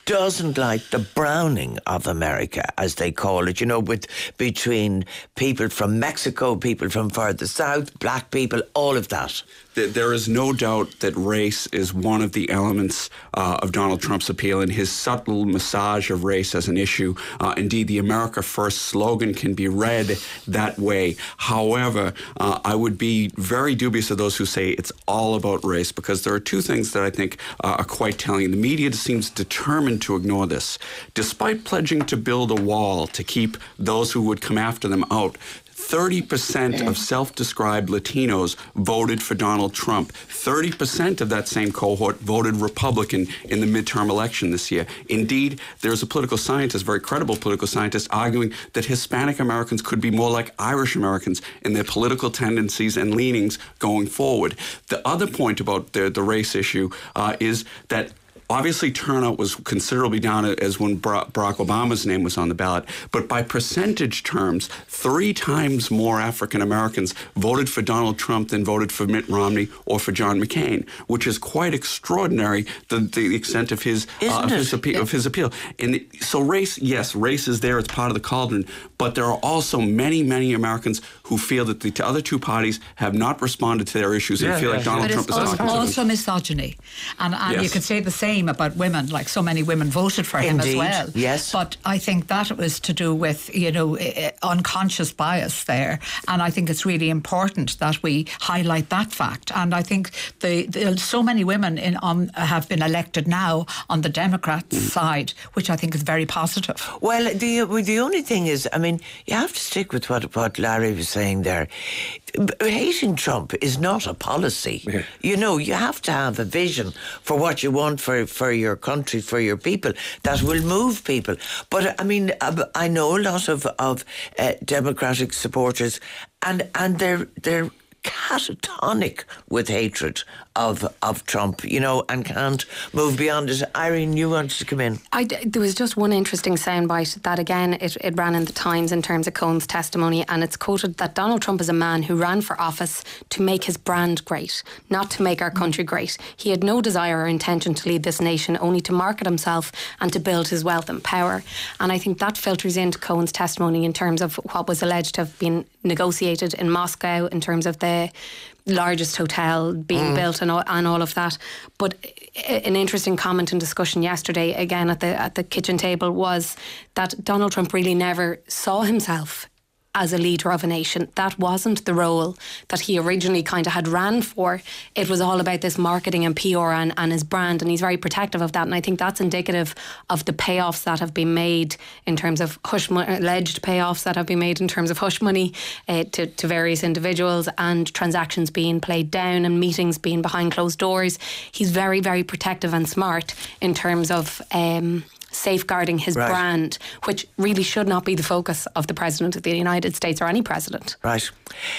doesn't like the browning of America, as they call it, you know, with between people from Mexico, people from further south, black people, all of that. There is no doubt that race is one of the elements uh, of Donald Trump's appeal, and his subtle massage of race as an issue. Uh, indeed, the America First slogan can be read that way. However, uh, I would be very dubious of those who say it's all about race, because there are two things that I think uh, are quite telling. The media seems determined to ignore this. Despite pledging to build a wall to keep those who would come after them out, thirty percent of self-described Latinos voted for Donald Trump. thirty percent of that same cohort voted Republican in the midterm election this year. Indeed, there's a political scientist, very credible political scientist, arguing that Hispanic Americans could be more like Irish Americans in their political tendencies and leanings going forward. The other point about the, the race issue uh, is that obviously, turnout was considerably down as when Barack Obama's name was on the ballot. But by percentage terms, three times more African Americans voted for Donald Trump than voted for Mitt Romney or for John McCain, which is quite extraordinary, the, the extent of his, uh, of, his appeal, of his appeal. And the, so race, yes, race is there. It's part of the cauldron. But there are also many, many Americans who feel that the other two parties have not responded to their issues yeah, and feel yeah, like Donald but Trump is not also, also misogyny. And, and yes. you could say the same about women, like so many women voted for him Indeed, as well. Yes. But I think that was to do with, you know, uh, unconscious bias there. And I think it's really important that we highlight that fact. And I think the, the so many women in on have been elected now on the Democrats' mm. side, which I think is very positive. Well, the well, the only thing is, I mean, you have to stick with what, what Larry was saying there. Hating Trump is not a policy. Yeah. You know, you have to have a vision for what you want for, for your country, for your people, that will move people. But, I mean, I know a lot of, of uh, Democratic supporters, and, and they're they're catatonic with hatred of of Trump, you know, and can't move beyond it. Irene, you wanted to come in. I, there was just one interesting soundbite that, again, it, it ran in the Times in terms of Cohen's testimony, and it's quoted that Donald Trump is a man who ran for office to make his brand great, not to make our country great. He had no desire or intention to lead this nation, only to market himself and to build his wealth and power. And I think that filters into Cohen's testimony in terms of what was alleged to have been negotiated in Moscow in terms of the largest hotel being mm. built and all, and all of that. But an interesting comment and discussion yesterday, again at the at the kitchen table, was that Donald Trump really never saw himself as a leader of a nation. That wasn't the role that he originally kind of had ran for. It was all about this marketing and P R and, and his brand, and he's very protective of that. And I think that's indicative of the payoffs that have been made in terms of hush money, alleged payoffs that have been made in terms of hush money uh, to, to various individuals, and transactions being played down and meetings being behind closed doors. He's very, very protective and smart in terms of Um, safeguarding his right. brand, which really should not be the focus of the President of the United States or any president. Right.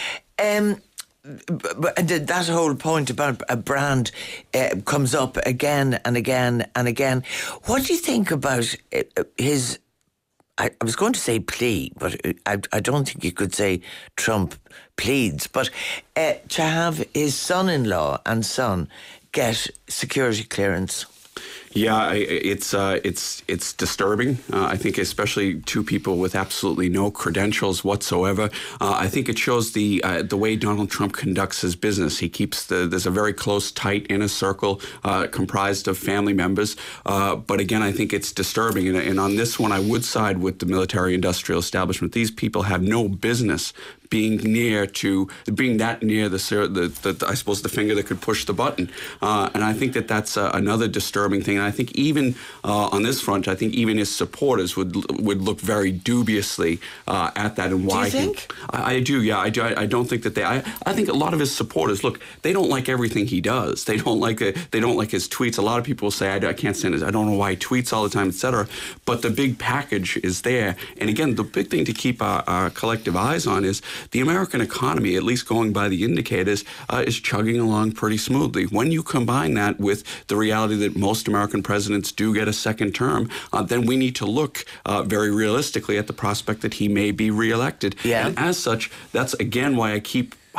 Um, but that whole point about a brand uh, comes up again and again and again. What do you think about his, I, I was going to say plea, but I, I don't think you could say Trump pleads, but uh, to have his son-in-law and son get security clearance? Yeah, it's uh, it's it's disturbing. Uh, I think, especially two people with absolutely no credentials whatsoever. Uh, I think it shows the uh, the way Donald Trump conducts his business. He keeps the there's a very close, tight inner circle uh, comprised of family members. Uh, but again, I think it's disturbing. And, and on this one, I would side with the military-industrial establishment. These people have no business being near to being that near the, the, the I suppose the finger that could push the button, uh, and I think that that's uh, another disturbing thing. And I think even uh, on this front, I think even his supporters would would look very dubiously uh, at that. And why? Do you think? I, I do. Yeah, I do. I, I don't think that they. I, I think a lot of his supporters look. They don't like everything he does. They don't like a, They don't like his tweets. A lot of people say, I, I can't stand it. I don't know why he tweets all the time, et cetera. But the big package is there. And again, the big thing to keep our, our collective eyes on is the American economy, at least going by the indicators, uh, is chugging along pretty smoothly. When you combine that with the reality that most American presidents do get a second term, uh, then we need to look uh, very realistically at the prospect that he may be reelected. Yeah. And as such, that's again why I keep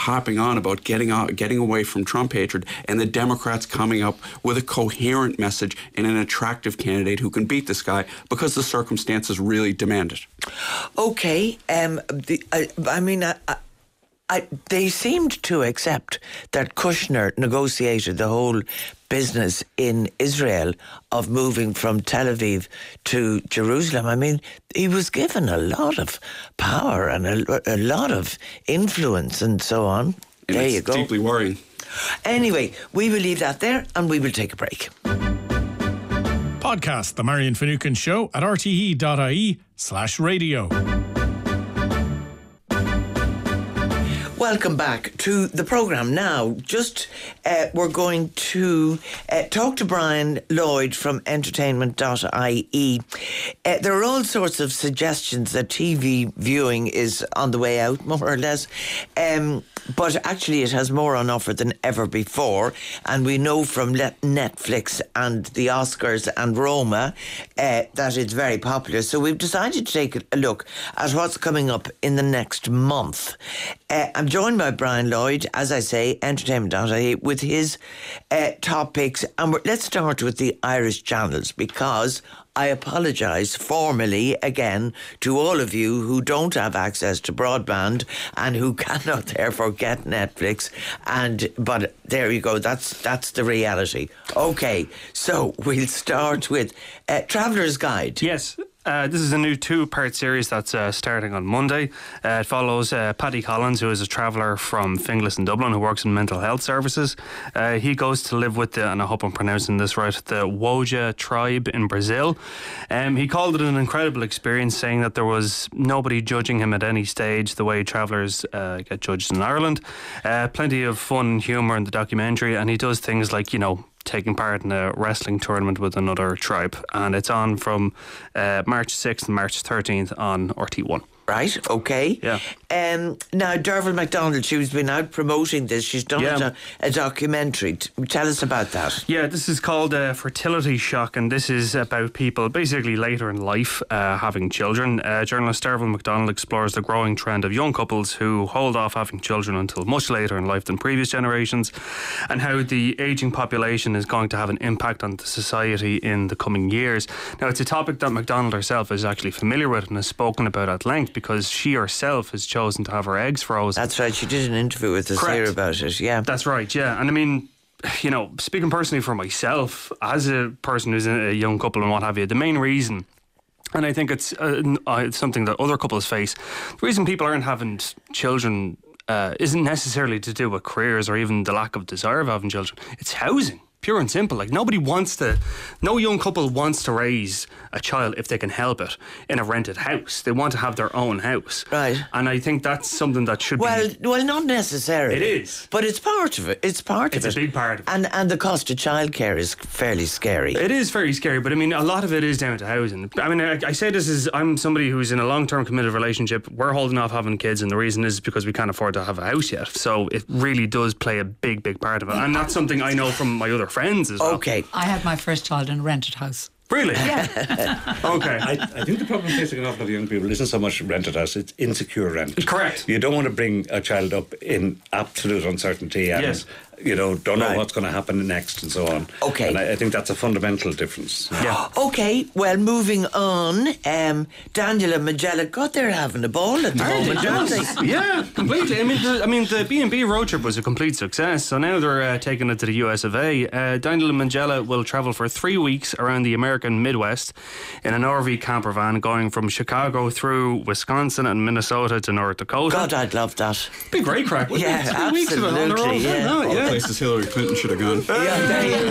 harping on about getting out, getting away from Trump hatred, and the Democrats coming up with a coherent message and an attractive candidate who can beat this guy because the circumstances really demand it. Okay, um, the, I, I mean, I, I, I, they seemed to accept that Kushner negotiated the whole business in Israel of moving from Tel Aviv to Jerusalem. I mean, he was given a lot of power and a, a lot of influence and so on. And there it's you go. Deeply worrying. Anyway, we will leave that there and we will take a break. Podcast The Marion Finucane Show at rte.ie slash radio. Welcome back to the programme. Now, just uh, we're going to uh, talk to Brian Lloyd from entertainment dot I E. Uh, there are all sorts of suggestions that T V viewing is on the way out, more or less. Um, but actually it has more on offer than ever before. And we know from Netflix and the Oscars and Roma uh, that it's very popular. So we've decided to take a look at what's coming up in the next month. Uh, I'm joined by Brian Lloyd, as I say, entertainment dot I E, with his uh, top picks. And we're, let's start with the Irish channels, because I apologise formally again to all of you who don't have access to broadband and who cannot therefore get Netflix. And but there you go. That's that's the reality. Okay, so we'll start with uh, Traveller's Guide. Yes. Uh, this is a new two-part series that's uh, starting on Monday. Uh, it follows uh, Paddy Collins, who is a traveller from Finglas in Dublin who works in mental health services. Uh, he goes to live with the, and I hope I'm pronouncing this right, the Woja tribe in Brazil. Um, he called it an incredible experience, saying that there was nobody judging him at any stage the way travellers uh, get judged in Ireland. Uh, plenty of fun and humour in the documentary, and he does things like, you know, taking part in a wrestling tournament with another tribe, and it's on from uh, March sixth and March thirteenth on R T one. Right, okay. Yeah. Um, now, Derval MacDonald, she's been out promoting this. She's done Yeah. a, do- a documentary. T- Tell us about that. Yeah, this is called uh, Fertility Shock, and this is about people basically later in life uh, having children. Uh, journalist Derval MacDonald explores the growing trend of young couples who hold off having children until much later in life than previous generations, and how the ageing population is going to have an impact on the society in the coming years. Now, it's a topic that MacDonald herself is actually familiar with and has spoken about at length, because she herself has chosen to have her eggs frozen. That's right, she did an interview with us Correct. here about it, yeah. That's right, yeah. And I mean, you know, speaking personally for myself, as a person who's in a young couple and what have you, the main reason, and I think it's, uh, it's something that other couples face, the reason people aren't having children uh, isn't necessarily to do with careers or even the lack of desire of having children. It's housing. Pure and simple. Like, nobody wants to, no young couple wants to raise a child if they can help it in a rented house. They want to have their own house. Right. And I think that's something that should Well, be. well, not necessarily. It is. But it's part of it. It's part It's of it. a big part of it. And, and the cost of childcare is fairly scary. It is very scary, but I mean, a lot of it is down to housing. I mean, I, I say this is, I'm somebody who's in a long-term committed relationship. We're holding off having kids, and the reason is because we can't afford to have a house yet. So it really does play a big, big part of it. And that's something I know from my other friends as well. Okay. I had my first child in a rented house. Really? Yeah. Okay. I, I think the problem facing an awful lot of young people isn't so much rented house, it's insecure rent. Correct. You don't want to bring a child up in absolute uncertainty and, Yes. you know, don't know Right. what's going to happen next and so on. Okay. And I, I think that's a fundamental difference. Yeah. Okay, well, moving on, um, Daniel and Magella, God, they're having a ball at the moment, aren't they? Yeah, completely. I mean, the, I mean, the B and B road trip was a complete success. So now they're uh, taking it to the U S of A. Uh, Daniel and Magella will travel for three weeks around the American Midwest in an R V camper van, going from Chicago through Wisconsin and Minnesota to North Dakota. God, I'd love that. Be great crack. wouldn't Yeah, it? Three weeks of it on their own. absolutely, Why yeah. not? All Yeah. places Hillary Clinton should have gone. Yeah,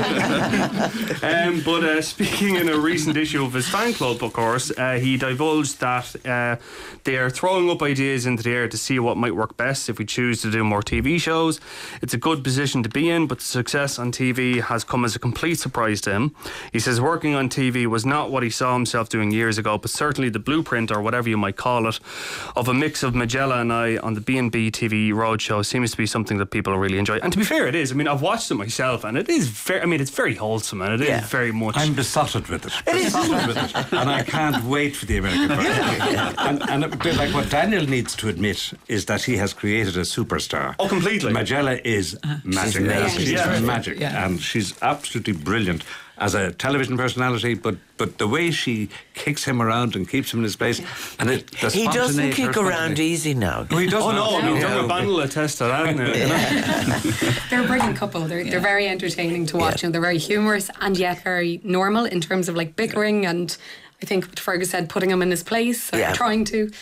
there you Um, but uh, speaking in a recent issue of his fan club, of course, uh, he divulged that uh, they are throwing up ideas into the air to see what might work best if we choose to do more T V shows. It's a good position to be in, but the success on T V has come as a complete surprise to him. He says working on T V was not what he saw himself doing years ago, but certainly the blueprint, or whatever you might call it, of a mix of Magella and I on the B and B T V roadshow seems to be something that people really enjoy. And to be fair, it is. I mean, I've watched it myself, and it is very. I mean, it's very wholesome, and it Yeah. is very much. I'm besotted with it. It is. Besotted with it. And I can't wait for the American version. and, and a bit like what Daniel needs to admit is that he has created a superstar. Oh, completely. Magella is magic. amazing. She's Yeah. magic. Yeah. And she's absolutely brilliant as a television personality, but but the way she kicks him around and keeps him in his place, and it the He doesn't spontaneity- kick her around spontaneity. easy now. No, he does Oh not. no! I mean, No. Dermot Bannon will attest to that. Now, you know? They're a brilliant couple. They're, they're very entertaining to watch. Yeah. And they're very humorous and yet very normal in terms of like bickering and I think what Fergus said, putting him in his place, or Yeah. trying to.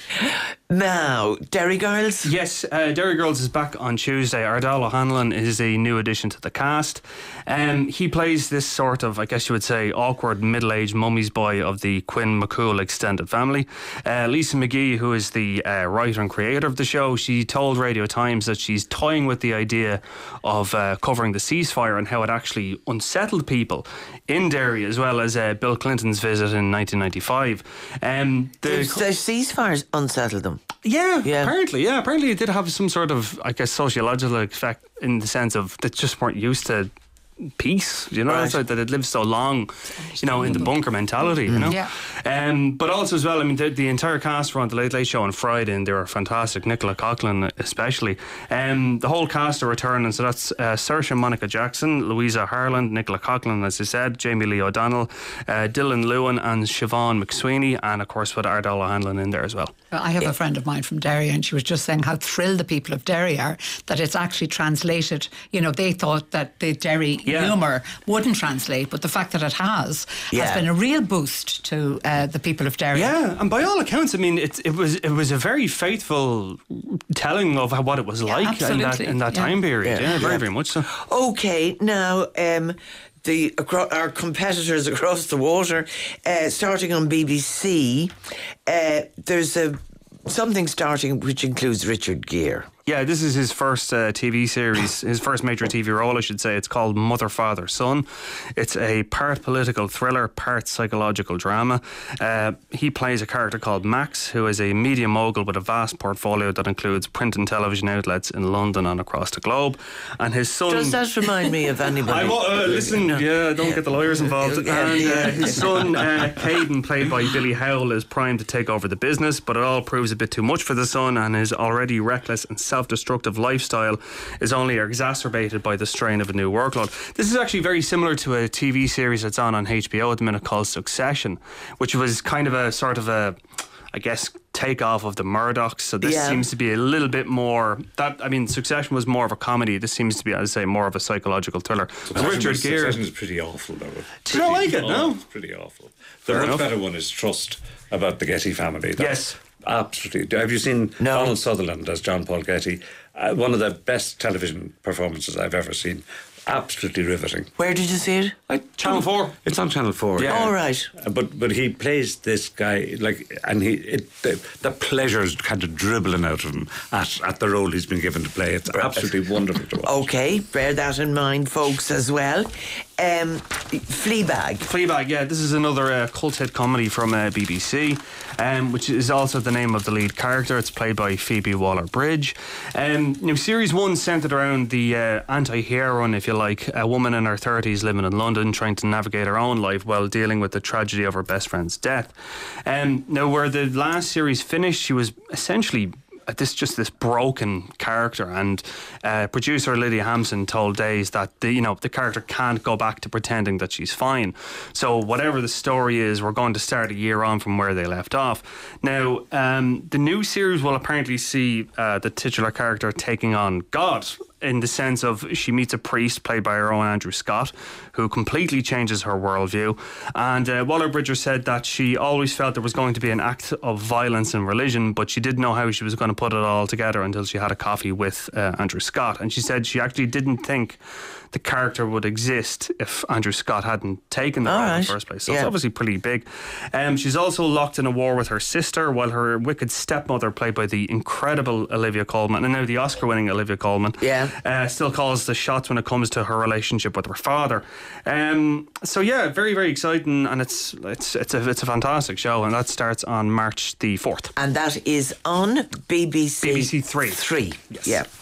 Now, Derry Girls? Yes, uh, Derry Girls is back on Tuesday. Ardal O'Hanlon is a new addition to the cast. Um, he plays this sort of, I guess you would say, awkward middle-aged mummy's boy of the Quinn McCool extended family. Uh, Lisa McGee, who is the uh, writer and creator of the show, she told Radio Times that she's toying with the idea of uh, covering the ceasefire and how it actually unsettled people in Derry, as well as uh, Bill Clinton's visit in nineteen ninety-five. Um, The, the the ceasefires unsettled them. Yeah, Yeah. apparently, yeah, apparently it did have some sort of, I guess, sociological effect in the sense of they just weren't used to peace, you know, Right. so that it lived so long, you know, in the bunker mentality, you know. Yeah. Um, but also as well, I mean, the, the entire cast were on the Late Late Show on Friday, and they were fantastic. Nicola Coughlan, especially. Um, the whole cast are returning, so that's uh, Saoirse Monica Jackson, Louisa Harland, Nicola Coughlan, as I said, Jamie Lee O'Donnell, uh, Dylan Lewin, and Siobhan McSweeney, and of course with Ardal O'Hanlon in there as well. I have a friend of mine from Derry, and she was just saying how thrilled the people of Derry are that it's actually translated. You know, they thought that the Derry Yeah. humour wouldn't translate, but the fact that it has Yeah. has been a real boost to uh, the people of Derry. Yeah, and by all accounts, I mean, it, it was it was a very faithful telling of how, what it was like in that absolutely. in that Yeah. time period. Yeah. Yeah, very Yeah. very much so. Okay, now um, the acro- our competitors across the water, uh, starting on B B C, uh, there's a something starting which includes Richard Gere. Yeah, this is his first uh, T V series, his first major T V role, I should say. It's called Mother, Father, Son. It's a part political thriller, part psychological drama. Uh, he plays a character called Max, who is a media mogul with a vast portfolio that includes print and television outlets in London and across the globe. And his son... Does that remind me of anybody? I wa- uh, listen, yeah, don't get the lawyers involved. Yeah, And yeah. uh, his son, uh, Caden, played by Billy Howell, is primed to take over the business, but it all proves a bit too much for the son, and his already reckless and self-destructive lifestyle is only exacerbated by the strain of a new workload. This is actually very similar to a T V series that's on on H B O at the minute called Succession, which was kind of a sort of a, I guess, takeoff of the Murdochs. So this Yeah. seems to be a little bit more. That I mean, Succession was more of a comedy. This seems to be, as I say, more of a psychological thriller. Richard Gere. Succession is pretty awful, though. Do you not like it, Oh, no? It's pretty awful. The Fair much enough. better one is Trust, about the Getty family. That's Yes. absolutely. Have you seen No. Donald Sutherland as John Paul Getty? Uh, one of the best television performances I've ever seen. Absolutely riveting. Where did you see it? I Channel four. It's on Channel Four. Yeah. All right. Uh, But but he plays this guy like, and he it, the, the pleasure's kind of dribbling out of him at, at the role he's been given to play. It's absolutely wonderful to watch. Okay, bear that in mind, folks, as well. Um, Fleabag. Fleabag, yeah, this is another uh, cult hit comedy from uh, B B C, um, which is also the name of the lead character. It's played by Phoebe Waller-Bridge. Um, you know, series one centred around the uh, anti-heroine, if you like, a woman in her thirties living in London, trying to navigate her own life while dealing with the tragedy of her best friend's death. Um, now, where the last series finished, she was essentially this just this broken character, and uh, producer Lydia Hampson told Days that the, you know the character can't go back to pretending that she's fine. So whatever the story is, we're going to start a year on from where they left off. Now, um, the new series will apparently see uh, the titular character taking on God, in the sense of she meets a priest played by her own Andrew Scott, who completely changes her worldview. And uh, Waller-Bridger said that she always felt there was going to be an act of violence in religion, but she didn't know how she was going to put it all together until she had a coffee with uh, Andrew Scott. And she said she actually didn't think the character would exist if Andrew Scott hadn't taken the All role in right. the first place. So Yeah. it's obviously pretty big. Um, she's also locked in a war with her sister, while her wicked stepmother, played by the incredible Olivia Colman, and now the Oscar-winning Olivia Colman, Yeah. uh, still calls the shots when it comes to her relationship with her father. Um, so yeah, very very exciting, and it's it's it's a it's a fantastic show, and that starts on March the fourth. And that is on B B C. B B C Three. Three. Yes. Yeah.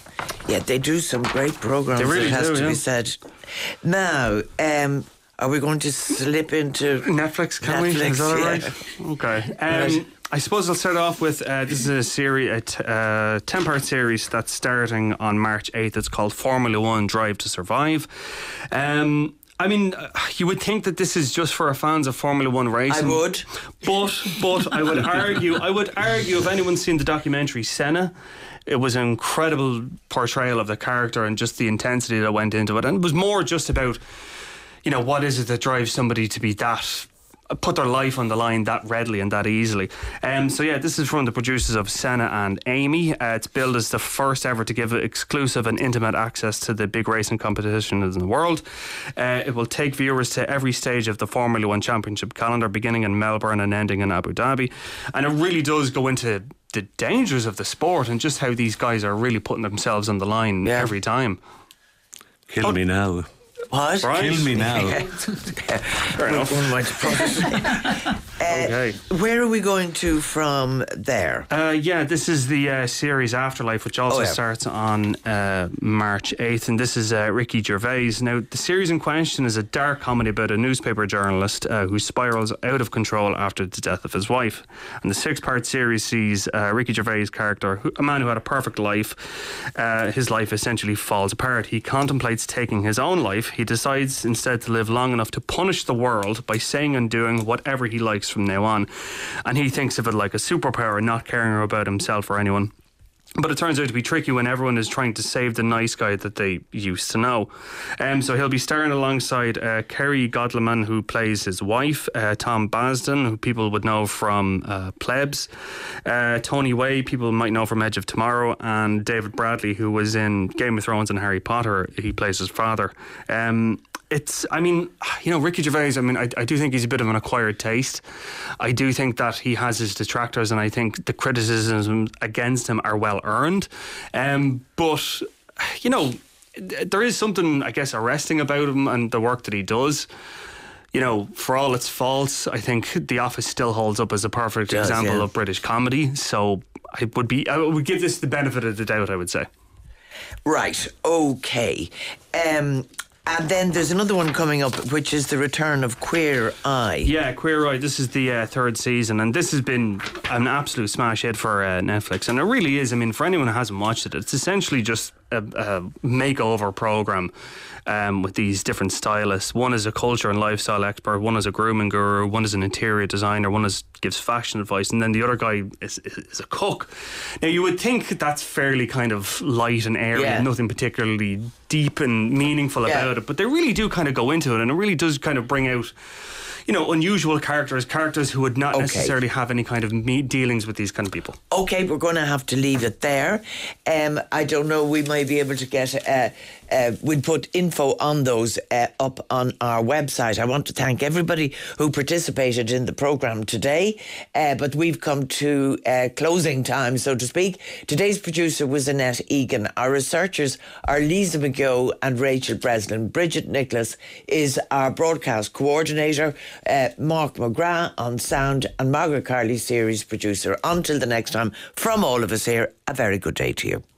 Yeah, they do some great programs. They really it has do, to yeah. be said. Now, um, are we going to slip into Netflix? Can Netflix, we? Is that all yeah. right? Okay. Um, I suppose I'll start off with uh, this is a series, a t- uh, ten-part series that's starting on March eighth. It's called Formula One: Drive to Survive. Um, I mean, uh, you would think that this is just for fans of Formula One racing. I would, but but I would argue, I would argue, if anyone's seen the documentary Senna, it was an incredible portrayal of the character and just the intensity that went into it, and it was more just about, you know, what is it that drives somebody to be that, put their life on the line that readily and that easily. Um, so yeah, this is from the producers of Senna and Amy. Uh, it's billed as the first ever to give exclusive and intimate access to the big racing competitions in the world. Uh, it will take viewers to every stage of the Formula One Championship calendar, beginning in Melbourne and ending in Abu Dhabi. And it really does go into the dangers of the sport and just how these guys are really putting themselves on the line Yeah. every time. Kill me now. What? Right. Kill me now. Fair enough. One might put it. Uh, Okay. Where are we going to from there? Uh, yeah, this is the uh, series Afterlife, which also Oh, yeah. starts on uh, March eighth, and this is uh, Ricky Gervais. Now, the series in question is a dark comedy about a newspaper journalist uh, who spirals out of control after the death of his wife. And the six-part series sees uh, Ricky Gervais' character, who, a man who had a perfect life. Uh, his life essentially falls apart. He contemplates taking his own life. He decides instead to live long enough to punish the world by saying and doing whatever he likes from now on. And he thinks of it like a superpower, not caring about himself or anyone. But it turns out to be tricky when everyone is trying to save the nice guy that they used to know. Um, so he'll be starring alongside uh, Kerry Godleman, who plays his wife, uh, Tom Basden, who people would know from uh, Plebs, uh, Tony Way, people might know from Edge of Tomorrow, and David Bradley, who was in Game of Thrones and Harry Potter. He plays his father. Um, It's, I mean, you know, Ricky Gervais, I mean, I, I do think he's a bit of an acquired taste. I do think that he has his detractors, and I think the criticisms against him are well earned. Um, but, you know, there is something, I guess, arresting about him and the work that he does. You know, for all its faults, I think The Office still holds up as a perfect Does, example yeah. of British comedy. So I would be, I would give this the benefit of the doubt, I would say. Right, okay. Um, and then there's another one coming up, which is the return of Queer Eye. Yeah, Queer Eye. This is the uh, third season, and this has been an absolute smash hit for uh, Netflix. And it really is. I mean, for anyone who hasn't watched it, it's essentially just a, a makeover program um, with these different stylists. One is a culture and lifestyle expert, one is a grooming guru, one is an interior designer, one is gives fashion advice, and then the other guy is, is a cook. Now, you would think that's fairly kind of light and airy, Yeah. nothing particularly deep and meaningful Yeah. about it, but they really do kind of go into it, and it really does kind of bring out, you know, unusual characters, characters who would not Okay. necessarily have any kind of me- dealings with these kind of people. Okay, we're going to have to leave it there. Um, I don't know, we might be able to get, uh, uh, we'll put info on those uh, up on our website. I want to thank everybody who participated in the programme today, uh, but we've come to uh, closing time, so to speak. Today's producer was Annette Egan. Our researchers are Lisa McGill and Rachel Breslin. Bridget Nicholas is our broadcast coordinator. Uh, Mark McGrath on sound, and Margaret Carley, series producer. Until the next time, from all of us here, a very good day to you.